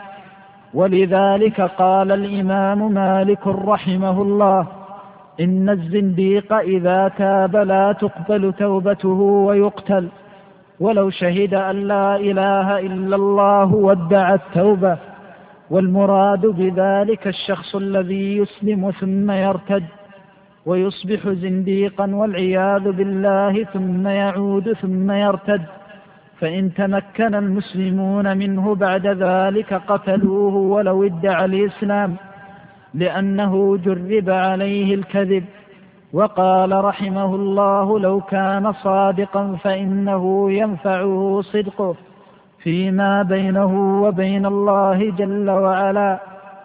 ولذلك قال الإمام مالك رحمه الله: إن الزنديق إذا تاب لا تقبل توبته ويقتل، ولو شهد أن لا إله إلا الله وادعى التوبة. والمراد بذلك الشخص الذي يسلم ثم يرتد ويصبح زنديقا والعياذ بالله، ثم يعود ثم يرتد، فإن تمكن المسلمون منه بعد ذلك قتلوه ولو ادعى الإسلام، لأنه جرب عليه الكذب. وقال رحمه الله: لو كان صادقا فإنه ينفعه صدقه فيما بينه وبين الله جل وعلا،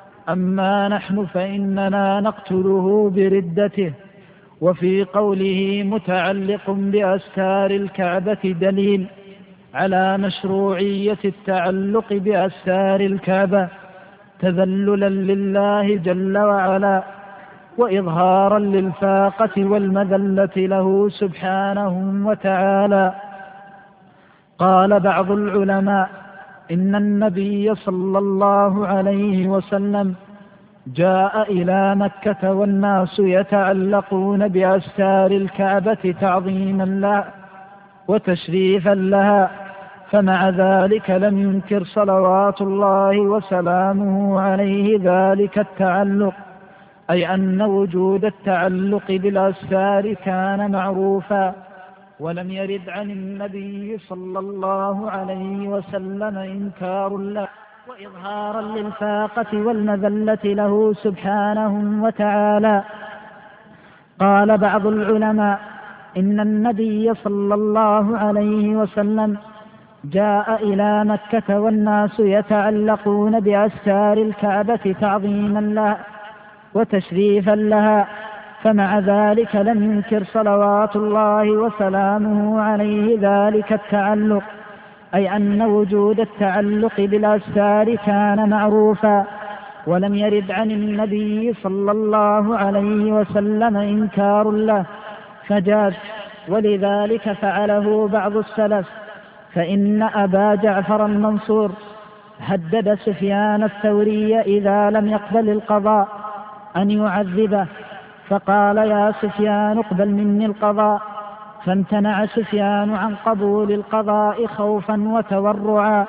أما نحن فإننا نقتله بردته. وفي قوله متعلق بأستار الكعبة دليل على مشروعية التعلق بأستار الكعبة تذللا لله جل وعلا، وإظهارا للفاقة والمذلة له سبحانه وتعالى. قال بعض العلماء: إن النبي صلى الله عليه وسلم جاء إلى مكة والناس يتعلقون بأستار الكعبة تعظيما لها وتشريفا لها، فمع ذلك لم ينكر صلوات الله وسلامه عليه ذلك التعلق، أي أن وجود التعلق بالأستار كان معروفا، ولم يرد عن النبي صلى الله عليه وسلم إنكار له وإظهارا للفاقة والمذلة له سبحانه وتعالى. قال بعض العلماء إن النبي صلى الله عليه وسلم جاء إلى مكة والناس يتعلقون بأستار الكعبة تعظيما لها وتشريفا لها، فمع ذلك لم ينكر صلوات الله وسلامه عليه ذلك التعلق، أي أن وجود التعلق بالأستار كان معروفا، ولم يرد عن النبي صلى الله عليه وسلم إنكار له فجاز، ولذلك فعله بعض السلف. فإن أبا جعفر المنصور هدد سفيان الثوري إذا لم يقبل القضاء أن يعذبه، فقال يا سفيان اقبل مني القضاء، فامتنع سفيان عن قبول القضاء خوفا وتورعا،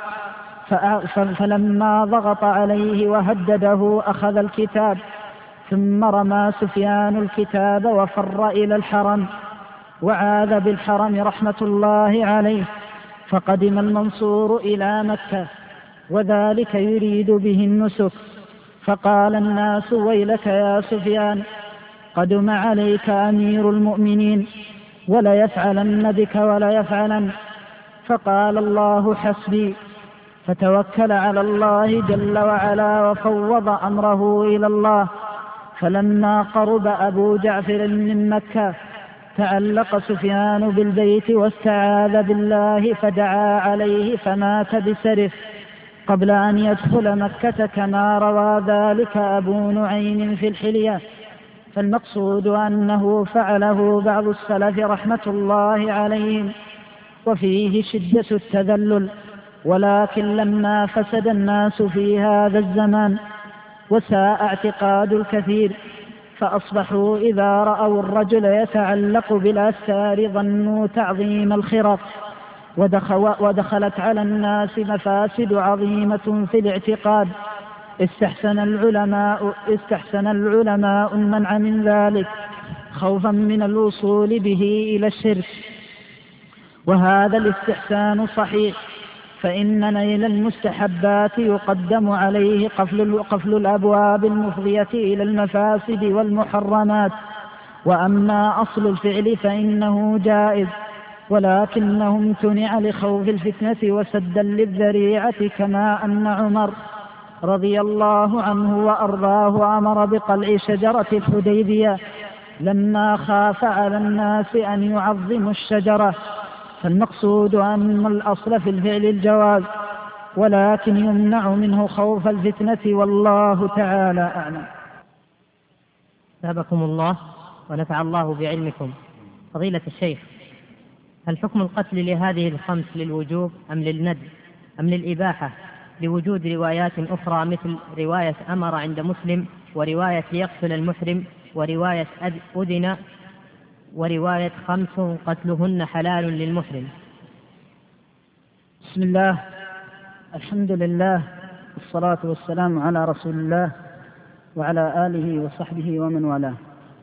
فلما ضغط عليه وهدده أخذ الكتاب، ثم رمى سفيان الكتاب وفر إلى الحرم وعاذ بالحرم رحمة الله عليه. فقدم المنصور إلى مكة وذلك يريد به النسك، فقال الناس ويلك يا سفيان، قدم عليك أمير المؤمنين ولا يفعلن بك ولا يفعلن. فقال الله حسبي، فتوكل على الله جل وعلا وفوض أمره إلى الله. فلما قرب أبو جعفر من مكة تعلق سفيان بالبيت واستعاذ بالله فدعا عليه فمات بسرف قبل أن يدخل مكة، كما روى ذلك أبو نعيم في الحلية. فالمقصود أنه فعله بعض السلف رحمة الله عليهم وفيه شدة التذلل، ولكن لما فسد الناس في هذا الزمان وساء اعتقاد الكثير فأصبحوا إذا رأوا الرجل يتعلق بالأستار ظنوا تعظيم الخرق، ودخلت على الناس مفاسد عظيمة في الاعتقاد. استحسن العلماء, استحسن العلماء المنع من ذلك خوفا من الوصول به إلى الشرك، وهذا الاستحسان صحيح، فإن نيل المستحبات يقدم عليه قفل, قفل الأبواب المفضية إلى المفاسد والمحرمات. وأما أصل الفعل فإنه جائز، ولكنه امتنع لخوف الفتنة وسدا للذريعة، كما أن عمر رضي الله عنه وأرضاه أمر بقلع شجرة الحديبية لما خاف على الناس أن يعظموا الشجرة. فالمقصود أن الأصل في الفعل الجواز، ولكن يمنع منه خوف الفتنة، والله تعالى أعلم. أثابكم الله ونفع الله بعلمكم. فضيلة الشيخ، هل حكم القتل لهذه الخمس للوجوب أم للندب أم للإباحة، لوجود روايات أخرى مثل رواية أمر عند مسلم، ورواية ليقتل المحرم، ورواية أذن، ورواية خمس قتلهن حلال للمحرم؟ بسم الله، الحمد لله، والصلاة والسلام على رسول الله وعلى آله وصحبه ومن والاه.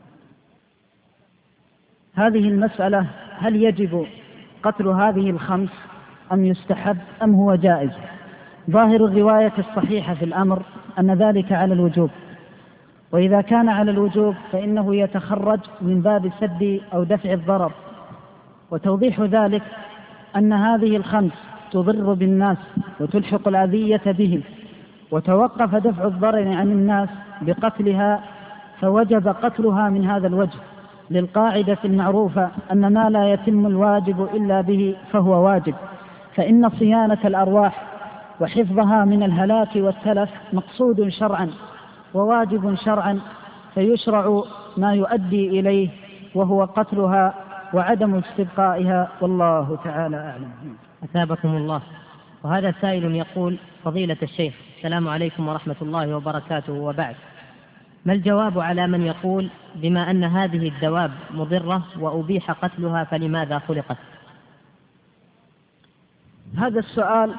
هذه المسألة هل يجب قتل هذه الخمس أم يستحب أم هو جائز؟ ظاهر الرواية الصحيحة في الأمر أن ذلك على الوجوب، وإذا كان على الوجوب فإنه يتخرج من باب سد أو دفع الضرر. وتوضيح ذلك أن هذه الخمس تضر بالناس وتلحق الأذية بهم، وتوقف دفع الضرر عن الناس بقتلها، فوجب قتلها من هذا الوجه، للقاعدة المعروفة أن ما لا يتم الواجب إلا به فهو واجب. فإن صيانة الأرواح وحفظها من الهلاك والتلف مقصود شرعا وواجب شرعا، فيشرع ما يؤدي إليه وهو قتلها وعدم استبقائها، والله تعالى أعلم. أثابكم الله. وهذا سائل يقول: فضيلة الشيخ، السلام عليكم ورحمة الله وبركاته، وبعد، ما الجواب على من يقول بما أن هذه الدواب مضرة وأبيح قتلها فلماذا خلقت؟ هذا السؤال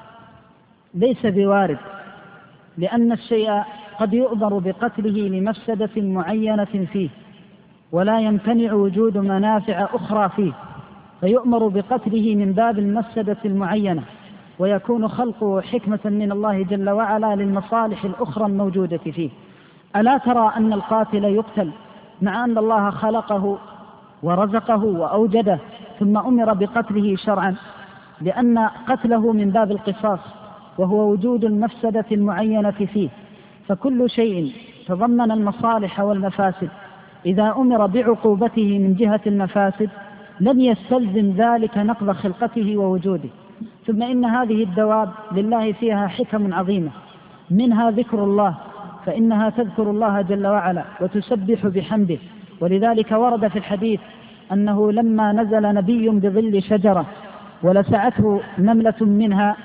ليس بوارد، لأن الشيء قد يؤمر بقتله لمفسدة معينة فيه ولا يمتنع وجود منافع أخرى فيه، فيؤمر بقتله من باب المفسدة المعينة، ويكون خلقه حكمة من الله جل وعلا للمصالح الأخرى الموجودة فيه. ألا ترى أن القاتل يقتل مع أن الله خلقه ورزقه وأوجده، ثم أمر بقتله شرعا، لأن قتله من باب القصاص وهو وجود المفسدة المعينة فيه. فكل شيء تضمن المصالح والمفاسد إذا أمر بعقوبته من جهة المفاسد لم يستلزم ذلك نقض خلقته ووجوده. ثم إن هذه الدواب لله فيها حكم عظيمة، منها ذكر الله، فإنها تذكر الله جل وعلا وتسبح بحمده، ولذلك ورد في الحديث أنه لما نزل نبي بظل شجرة ولسعته نملة منها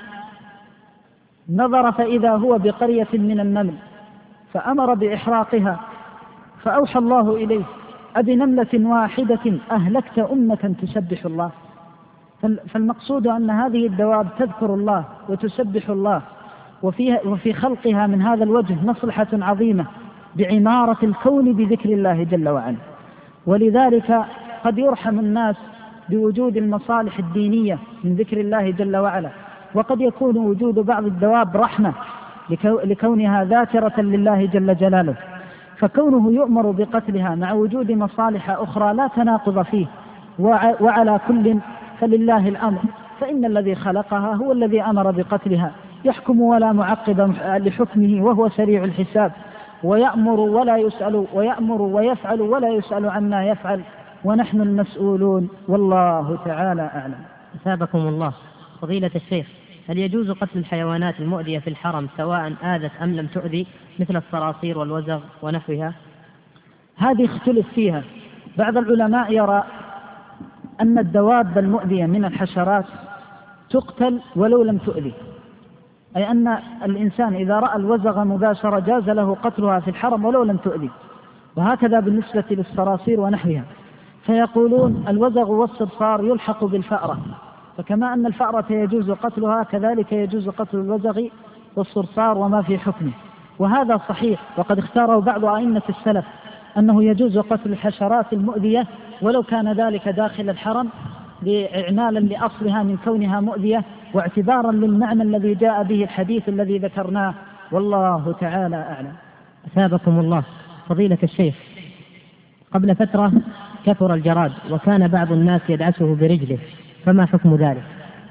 نظر فإذا هو بقرية من النمل فأمر بإحراقها، فأوحى الله إليه: أبنملة واحدة أهلكت أمة تسبح الله. فالمقصود أن هذه الدواب تذكر الله وتسبح الله، وفي, وفي خلقها من هذا الوجه مصلحة عظيمة بعمارة الكون بذكر الله جل وعلا. ولذلك قد يرحم الناس بوجود المصالح الدينية من ذكر الله جل وعلا، وقد يكون وجود بعض الدواب رحمة لكونها ذاكرة لله جل جلاله، فكونه يؤمر بقتلها مع وجود مصالح أخرى لا تناقض فيه. وعلى كل فلله الأمر، فإن الذي خلقها هو الذي أمر بقتلها، يحكم ولا معقب لحكمه وهو سريع الحساب، ويأمر ولا يسأل، ويأمر ويفعل ولا يسأل عما يفعل، ونحن المسؤولون، والله تعالى أعلم. أثابكم الله. فضيلة الشيخ، هل يجوز قتل الحيوانات المؤذية في الحرم سواء آذت أم لم تؤذي مثل الصراصير والوزغ ونحوها؟ هذه اختلف فيها. بعض العلماء يرى أن الدواب المؤذية من الحشرات تقتل ولو لم تؤذي، أي أن الإنسان إذا رأى الوزغ مباشرة جاز له قتلها في الحرم ولو لم تؤذي، وهكذا بالنسبة للصراصير ونحوها. فيقولون الوزغ والصرصار يلحق بالفأرة، فكما أن الفأرة يجوز قتلها كذلك يجوز قتل الوزغ والصرصار وما في حكمه، وهذا صحيح. وقد اختاره بعض أئمة السلف أنه يجوز قتل الحشرات المؤذية ولو كان ذلك داخل الحرم، لإعمالا لأصلها من كونها مؤذية، واعتبارا للمعنى الذي جاء به الحديث الذي ذكرناه، والله تعالى أعلم. أثابكم الله. فضيلة الشيخ، قبل فترة كثر الجراد وكان بعض الناس يدعسه برجله، فما حكم ذلك؟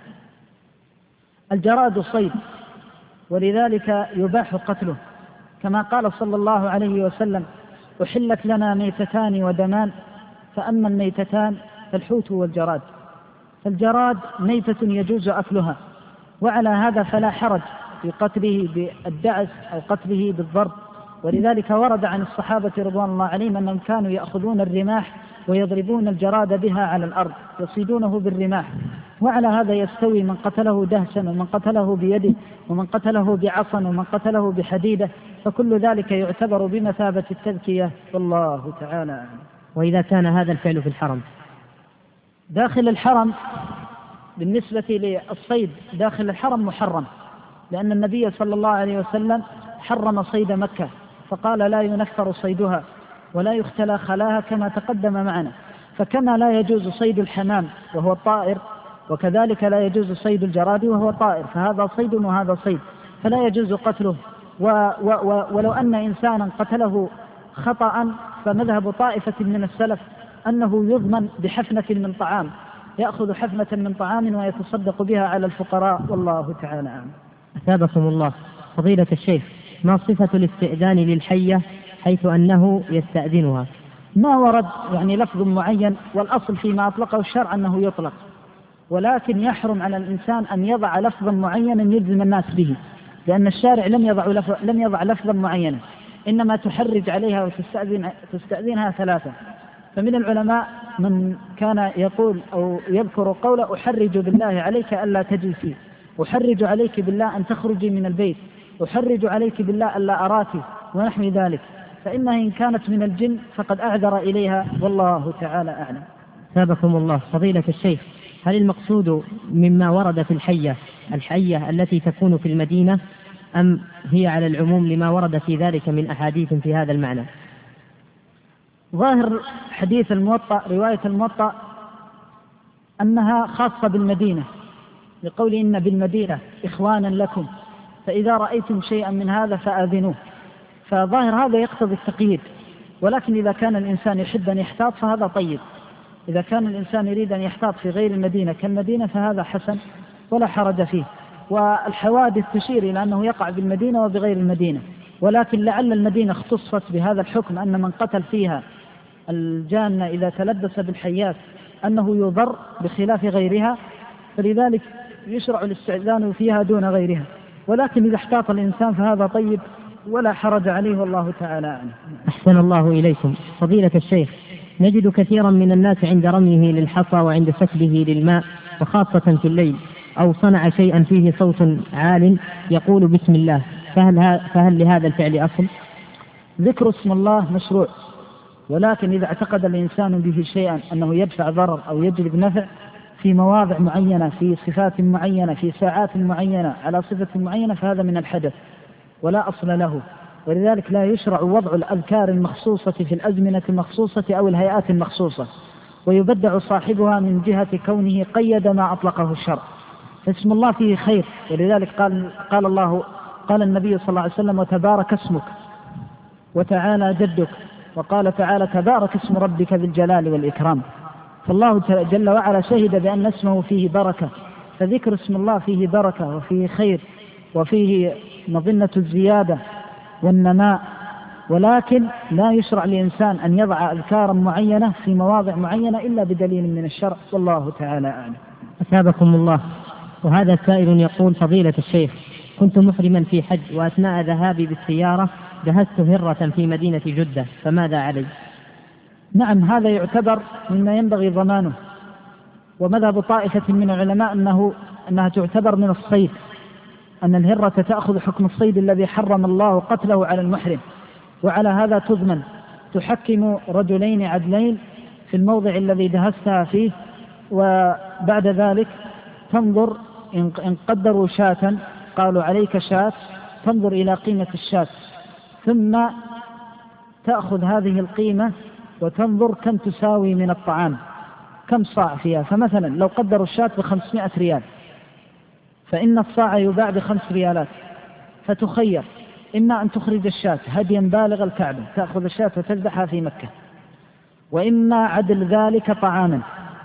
الجراد صيد، ولذلك يباح قتله، كما قال صلى الله عليه وسلم: أحلت لنا ميتتان ودمان، فأما الميتتان فالحوت والجراد. فالجراد ميتة يجوز أكلها، وعلى هذا فلا حرج في قتله بالدعس أو قتله بالضرب. ولذلك ورد عن الصحابة رضوان الله عليهم أنهم كانوا يأخذون الرماح ويضربون الجراد بها على الأرض، يصيدونه بالرماح. وعلى هذا يستوي من قتله دهشا ومن قتله بيده ومن قتله بعصا ومن قتله بحديدة، فكل ذلك يعتبر بمثابة التذكية، والله تعالى أعلم. وإذا كان هذا الفعل في الحرم؟ داخل الحرم بالنسبة للصيد داخل الحرم محرم، لأن النبي صلى الله عليه وسلم حرم صيد مكة، فقال: لا ينفر صيدها ولا يختلى خلاها، كما تقدم معنا. فكما لا يجوز صيد الحمام وهو الطائر، وكذلك لا يجوز صيد الجراد وهو طائر، فهذا صيد وهذا صيد، فلا يجوز قتله. و و و ولو أن إنسانا قتله خطأ فمذهب طائفة من السلف أنه يضمن بحفنة من طعام، يأخذ حفنة من طعام ويتصدق بها على الفقراء، والله تعالى أعلم. أثابكم الله. فضيلة الشيخ، ما صفة الاستئذان للحية حيث أنه يستأذنها؟ ما ورد يعني لفظ معين، والأصل فيما أطلقه الشرع أنه يطلق، ولكن يحرم على الإنسان أن يضع لفظا معينا يلزم الناس به، لأن الشارع لم يضع لفظ لم يضع لفظا معينا، إنما تحرج عليها وتستأذن تستأذنها ثلاثة. فمن العلماء من كان يقول أو يذكر قول: أحرج بالله عليك ألا تجلسي، أحرج عليك بالله أن تخرجي من البيت، أحرج عليك بالله ألا أراك، ونحو ذلك. فإنها إن كانت من الجن فقد أعذر إليها، والله تعالى أعلم. ثابكم الله. فضيلة الشيخ، هل المقصود مما ورد في الحية الحية التي تكون في المدينة، أم هي على العموم لما ورد في ذلك من أحاديث في هذا المعنى؟ ظاهر حديث الموطأ، رواية الموطأ، أنها خاصة بالمدينة، لقول إن بالمدينة إخوانا لكم فإذا رأيتم شيئا من هذا فآذنوه. فظاهر هذا يقتضي التقييد، ولكن إذا كان الإنسان يحب أن يحتاط فهذا طيب. إذا كان الإنسان يريد أن يحتاط في غير المدينة كالمدينة فهذا حسن ولا حرج فيه. والحوادث تشير إلى أنه يقع بالمدينة وبغير المدينة، ولكن لعل المدينة اختصت بهذا الحكم أن من قتل فيها الجان إذا تلبس بالحيات أنه يضر بخلاف غيرها، فلذلك يشرع الاستئذان فيها دون غيرها. ولكن إذا احتاط الإنسان فهذا طيب ولا حرج عليه، والله تعالى أعلم. أحسن الله إليكم. فضيلة الشيخ، نجد كثيرا من الناس عند رميه للحصى وعند سكبه للماء، وخاصة في الليل، أو صنع شيئا فيه صوت عال يقول بسم الله، فهل, فهل لهذا الفعل أصل؟ ذكر اسم الله مشروع، ولكن إذا اعتقد الإنسان به شيئا أنه يدفع ضرر أو يجلب نفع في مواضع معينة في صفات معينة في ساعات معينة على صفة معينة فهذا من الحدث ولا أصل له. ولذلك لا يشرع وضع الأذكار المخصوصة في الأزمنة المخصوصة أو الهيئات المخصوصة، ويبدع صاحبها من جهة كونه قيد ما أطلقه الشرع. فاسم الله فيه خير، ولذلك قال, قال الله قال النبي صلى الله عليه وسلم: وتبارك اسمك وتعالى جدك. وقال تعالى: تبارك اسم ربك ذي الجلال والإكرام. فالله جل وعلا شهد بأن اسمه فيه بركة، فذكر اسم الله فيه بركة وفيه خير وفيه مظنة الزيادة والنماء. ولكن لا يشرع لإنسان أن يضع أذكارا معينة في مواضع معينة إلا بدليل من الشرع، والله تعالى أعلم. أثابكم الله. وهذا سائل يقول: فضيلة الشيخ، كنت محرما في حج، وأثناء ذهابي بالسيارة جهزت هرة في مدينة جدة، فماذا علي؟ نعم، هذا يعتبر مما ينبغي ضمانه، ومذهب طائفة من العلماء أنه أنها تعتبر من الصيد، أن الهرة تأخذ حكم الصيد الذي حرم الله قتله على المحرم، وعلى هذا تضمن. تحكم رجلين عدلين في الموضع الذي دهستها فيه، وبعد ذلك تنظر إن قدروا شاة قالوا عليك شاة، تنظر إلى قيمة الشاة، ثم تأخذ هذه القيمة وتنظر كم تساوي من الطعام، كم صاع فيها. فمثلا لو قدروا الشاة بخمسمائة ريال، فإن الصاع يباع بخمس ريالات، فتخير إما أن تخرج الشاة هديا بالغ الكعبة تأخذ الشاة وتذبحها في مكة، وإما عدل ذلك طعاما،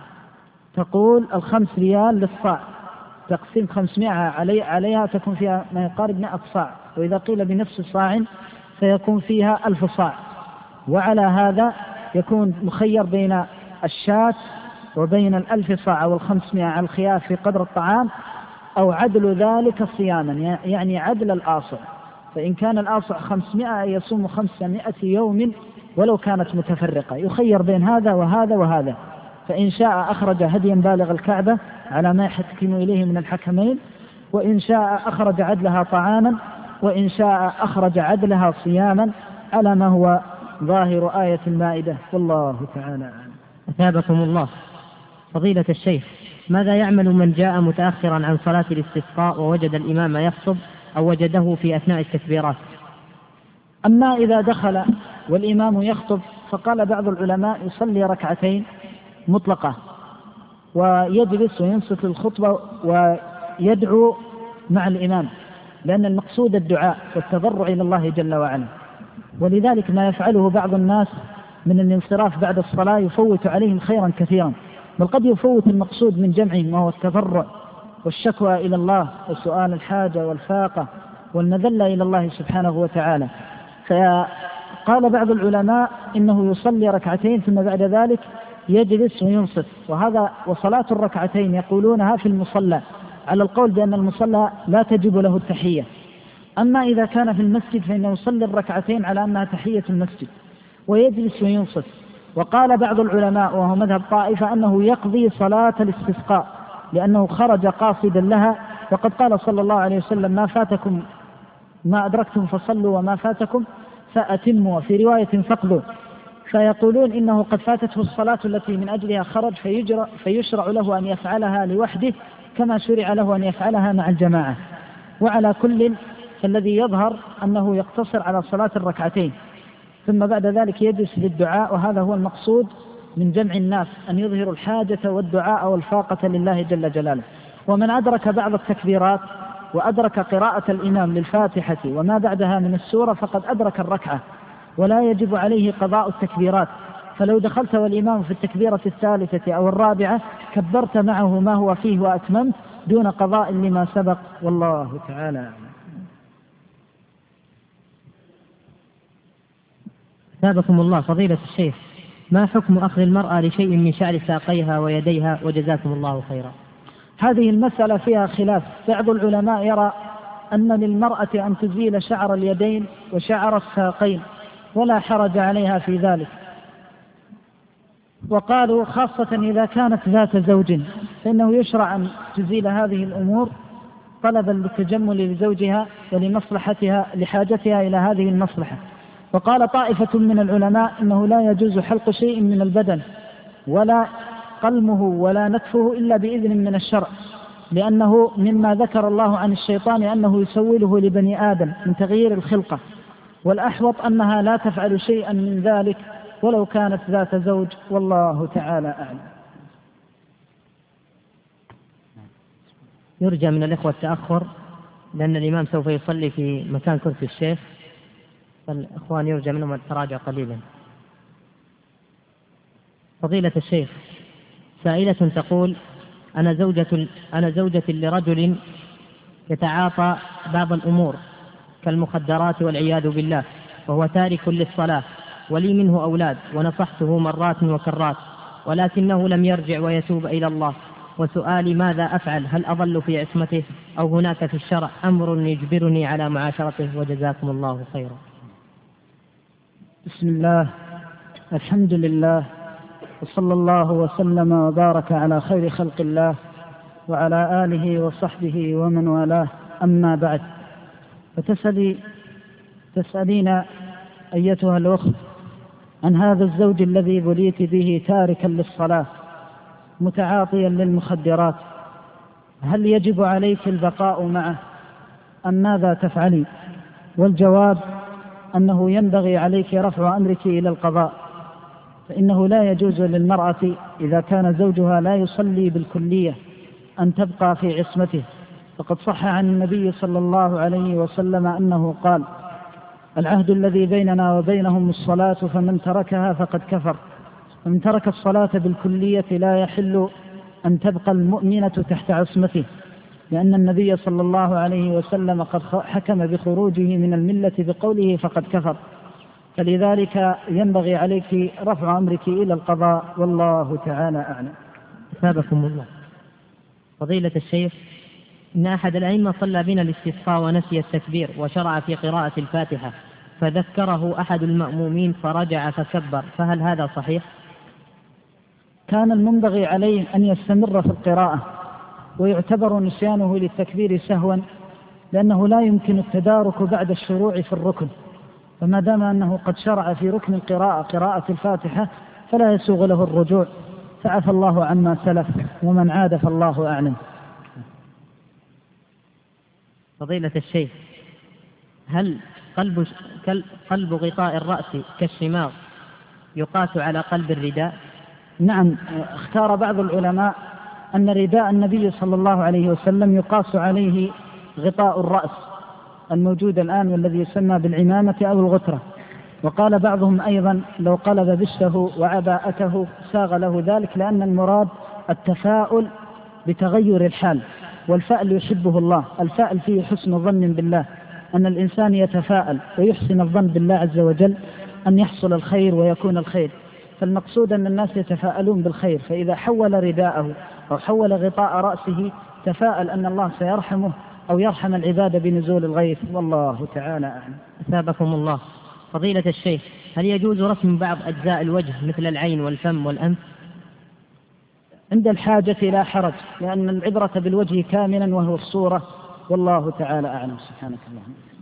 تقول الخمس ريال للصاع، تقسيم خمسمائة علي عليها تكون فيها ما يقارب مائة صاع، وإذا قيل بنفس صاع فيكون فيها ألف صاع. وعلى هذا يكون مخير بين الشاة وبين الألف صاع أو الخمسمائة على الخيار في قدر الطعام، أو عدل ذلك صياما، يعني عدل الآصع. فإن كان الآصع خمسمائة يصوم خمسمائة يوم ولو كانت متفرقة، يخير بين هذا وهذا وهذا. فإن شاء أخرج هديا بالغ الكعبة على ما يحتكم إليه من الحكمين، وإن شاء أخرج عدلها طعاما، وإن شاء أخرج عدلها صياما، على ما هو ظاهر آية المائدة، والله تعالى أعلم. أثابكم الله. فضيلة الشيخ، ماذا يعمل من جاء متأخرا عن صلاة الاستسقاء ووجد الإمام يخطب أو وجده في أثناء التكبيرات؟ أما إذا دخل والإمام يخطب فقال بعض العلماء يصلي ركعتين مطلقة ويجلس وينصت للخطبة ويدعو مع الإمام، لأن المقصود الدعاء والتضرع إلى الله جل وعلا. ولذلك ما يفعله بعض الناس من الانصراف بعد الصلاة يفوت عليهم خيرا كثيرا، بل قد يفوت المقصود من جمعهم وهو التضرع والشكوى إلى الله وسؤال الحاجة والفاقة والمذلة إلى الله سبحانه وتعالى. فقال بعض العلماء إنه يصلي ركعتين ثم بعد ذلك يجلس وينصت، وهذا وصلاة الركعتين يقولونها في المصلى، على القول بأن المصلى لا تجب له التحية. أما إذا كان في المسجد فإنه يصلي الركعتين على أنها تحية المسجد ويجلس وينصت. وقال بعض العلماء وهو مذهب طائفة أنه يقضي صلاة الاستسقاء لأنه خرج قاصدا لها، وقد قال صلى الله عليه وسلم: ما فاتكم ما أدركتم فصلوا وما فاتكم فأتموا، وفي رواية فاقضوا، فيقولون إنه قد فاتته الصلاة التي من أجلها خرج، فيجرى فيشرع له أن يفعلها لوحده كما شرع له أن يفعلها مع الجماعة. وعلى كل فالذي يظهر أنه يقتصر على صلاة الركعتين، ثم بعد ذلك يجلس للدعاء، وهذا هو المقصود من جمع الناس، أن يظهروا الحاجة والدعاء والفاقة لله جل جلاله. ومن أدرك بعض التكبيرات وأدرك قراءة الإمام للفاتحة وما بعدها من السورة فقد أدرك الركعة، ولا يجب عليه قضاء التكبيرات. فلو دخلت والإمام في التكبيرة الثالثة أو الرابعة كبرت معه ما هو فيه وأتممت دون قضاء لما سبق، والله تعالى أعلم. أثابكم الله فضيلة الشيخ، ما حكم أخذ المرأة لشيء من شعر ساقيها ويديها وجزاكم الله خيرا؟ هذه المسألة فيها خلاف. بعض العلماء يرى أن للمرأة أن تزيل شعر اليدين وشعر الساقين ولا حرج عليها في ذلك، وقالوا خاصة إذا كانت ذات زوج فإنه يشرع أن تزيل هذه الأمور طلبا للتجمل لزوجها ولمصلحتها لحاجتها إلى هذه المصلحة. وقال طائفة من العلماء إنه لا يجوز حلق شيء من البدن ولا قلمه ولا نتفه إلا بإذن من الشرع، لأنه مما ذكر الله عن الشيطان أنه يسوله لبني آدم من تغيير الخلقة، والأحوط أنها لا تفعل شيئا من ذلك ولو كانت ذات زوج، والله تعالى أعلم. يرجى من الإخوة التأخر لأن الإمام سوف يصلي في مكان كرسي الشيخ، فالإخوان يرجى منهم التراجع قليلا. فضيلة الشيخ، سائلة تقول: أنا زوجة, أنا زوجة لرجل يتعاطى بعض الأمور كالمخدرات والعياذ بالله، وهو تارك للصلاة، ولي منه أولاد ونصحته مرات وكرات ولكنه لم يرجع ويتوب إلى الله، وسؤالي ماذا أفعل؟ هل أظل في عصمته أو هناك في الشرع أمر يجبرني على معاشرته؟ وجزاكم الله خيرا. بسم الله، الحمد لله، وصلى الله وسلم وبارك على خير خلق الله وعلى آله وصحبه ومن والاه، أما بعد. فتسألي تسألين أيتها الأخت عن هذا الزوج الذي بليت به تاركا للصلاة متعاطيا للمخدرات، هل يجب عليك البقاء معه أم ماذا تفعلي؟ والجواب أنه ينبغي عليك رفع أمرك إلى القضاء، فإنه لا يجوز للمرأة إذا كان زوجها لا يصلي بالكلية أن تبقى في عصمته، فقد صح عن النبي صلى الله عليه وسلم أنه قال: العهد الذي بيننا وبينهم الصلاة، فمن تركها فقد كفر. ومن ترك الصلاة بالكلية لا يحل أن تبقى المؤمنة تحت عصمته، لأن النبي صلى الله عليه وسلم قد حكم بخروجه من الملة بقوله فقد كفر، فلذلك ينبغي عليك رفع أمرك إلى القضاء، والله تعالى أعلم. أثابكم الله. فضيلة الشيخ، إن أحد الأئمة صلى بنا الاستسقاء ونسي التكبير وشرع في قراءة الفاتحة فذكره أحد المأمومين فرجع فكبر، فهل هذا صحيح؟ كان المنبغي عليه أن يستمر في القراءة، ويعتبر نسيانه للتكبير سهوا، لأنه لا يمكن التدارك بعد الشروع في الركن، فما دام أنه قد شرع في ركن القراءة قراءة الفاتحة فلا يسوغ له الرجوع، فعفى الله عما سلف، ومن عاد فالله أعلم. فضيلة الشيخ، هل قلب, قلب غطاء الرأس كالشماغ يقاس على قلب الرداء؟ نعم، اختار بعض العلماء أن رداء النبي صلى الله عليه وسلم يقاس عليه غطاء الرأس الموجود الآن والذي يسمى بالعمامة أو الغترة، وقال بعضهم أيضا لو قلب بشته وعباءته ساغ له ذلك، لأن المراد التفاؤل بتغير الحال، والفأل يحبه الله، الفأل فيه حسن ظن بالله، أن الإنسان يتفاءل ويحسن الظن بالله عز وجل أن يحصل الخير ويكون الخير، فالمقصود أن الناس يتفاءلون بالخير، فإذا حول رداءه أو حول غطاء رأسه تفاءل أن الله سيرحمه أو يرحم العباد بنزول الغيث، والله تعالى أعلم. أثابكم الله. فضيلة الشيخ، هل يجوز رسم بعض أجزاء الوجه مثل العين والفم والأنف؟ عند الحاجة لا حرج، لأن العبرة بالوجه كاملا وهو الصورة، والله تعالى أعلم. سبحانك اللهم.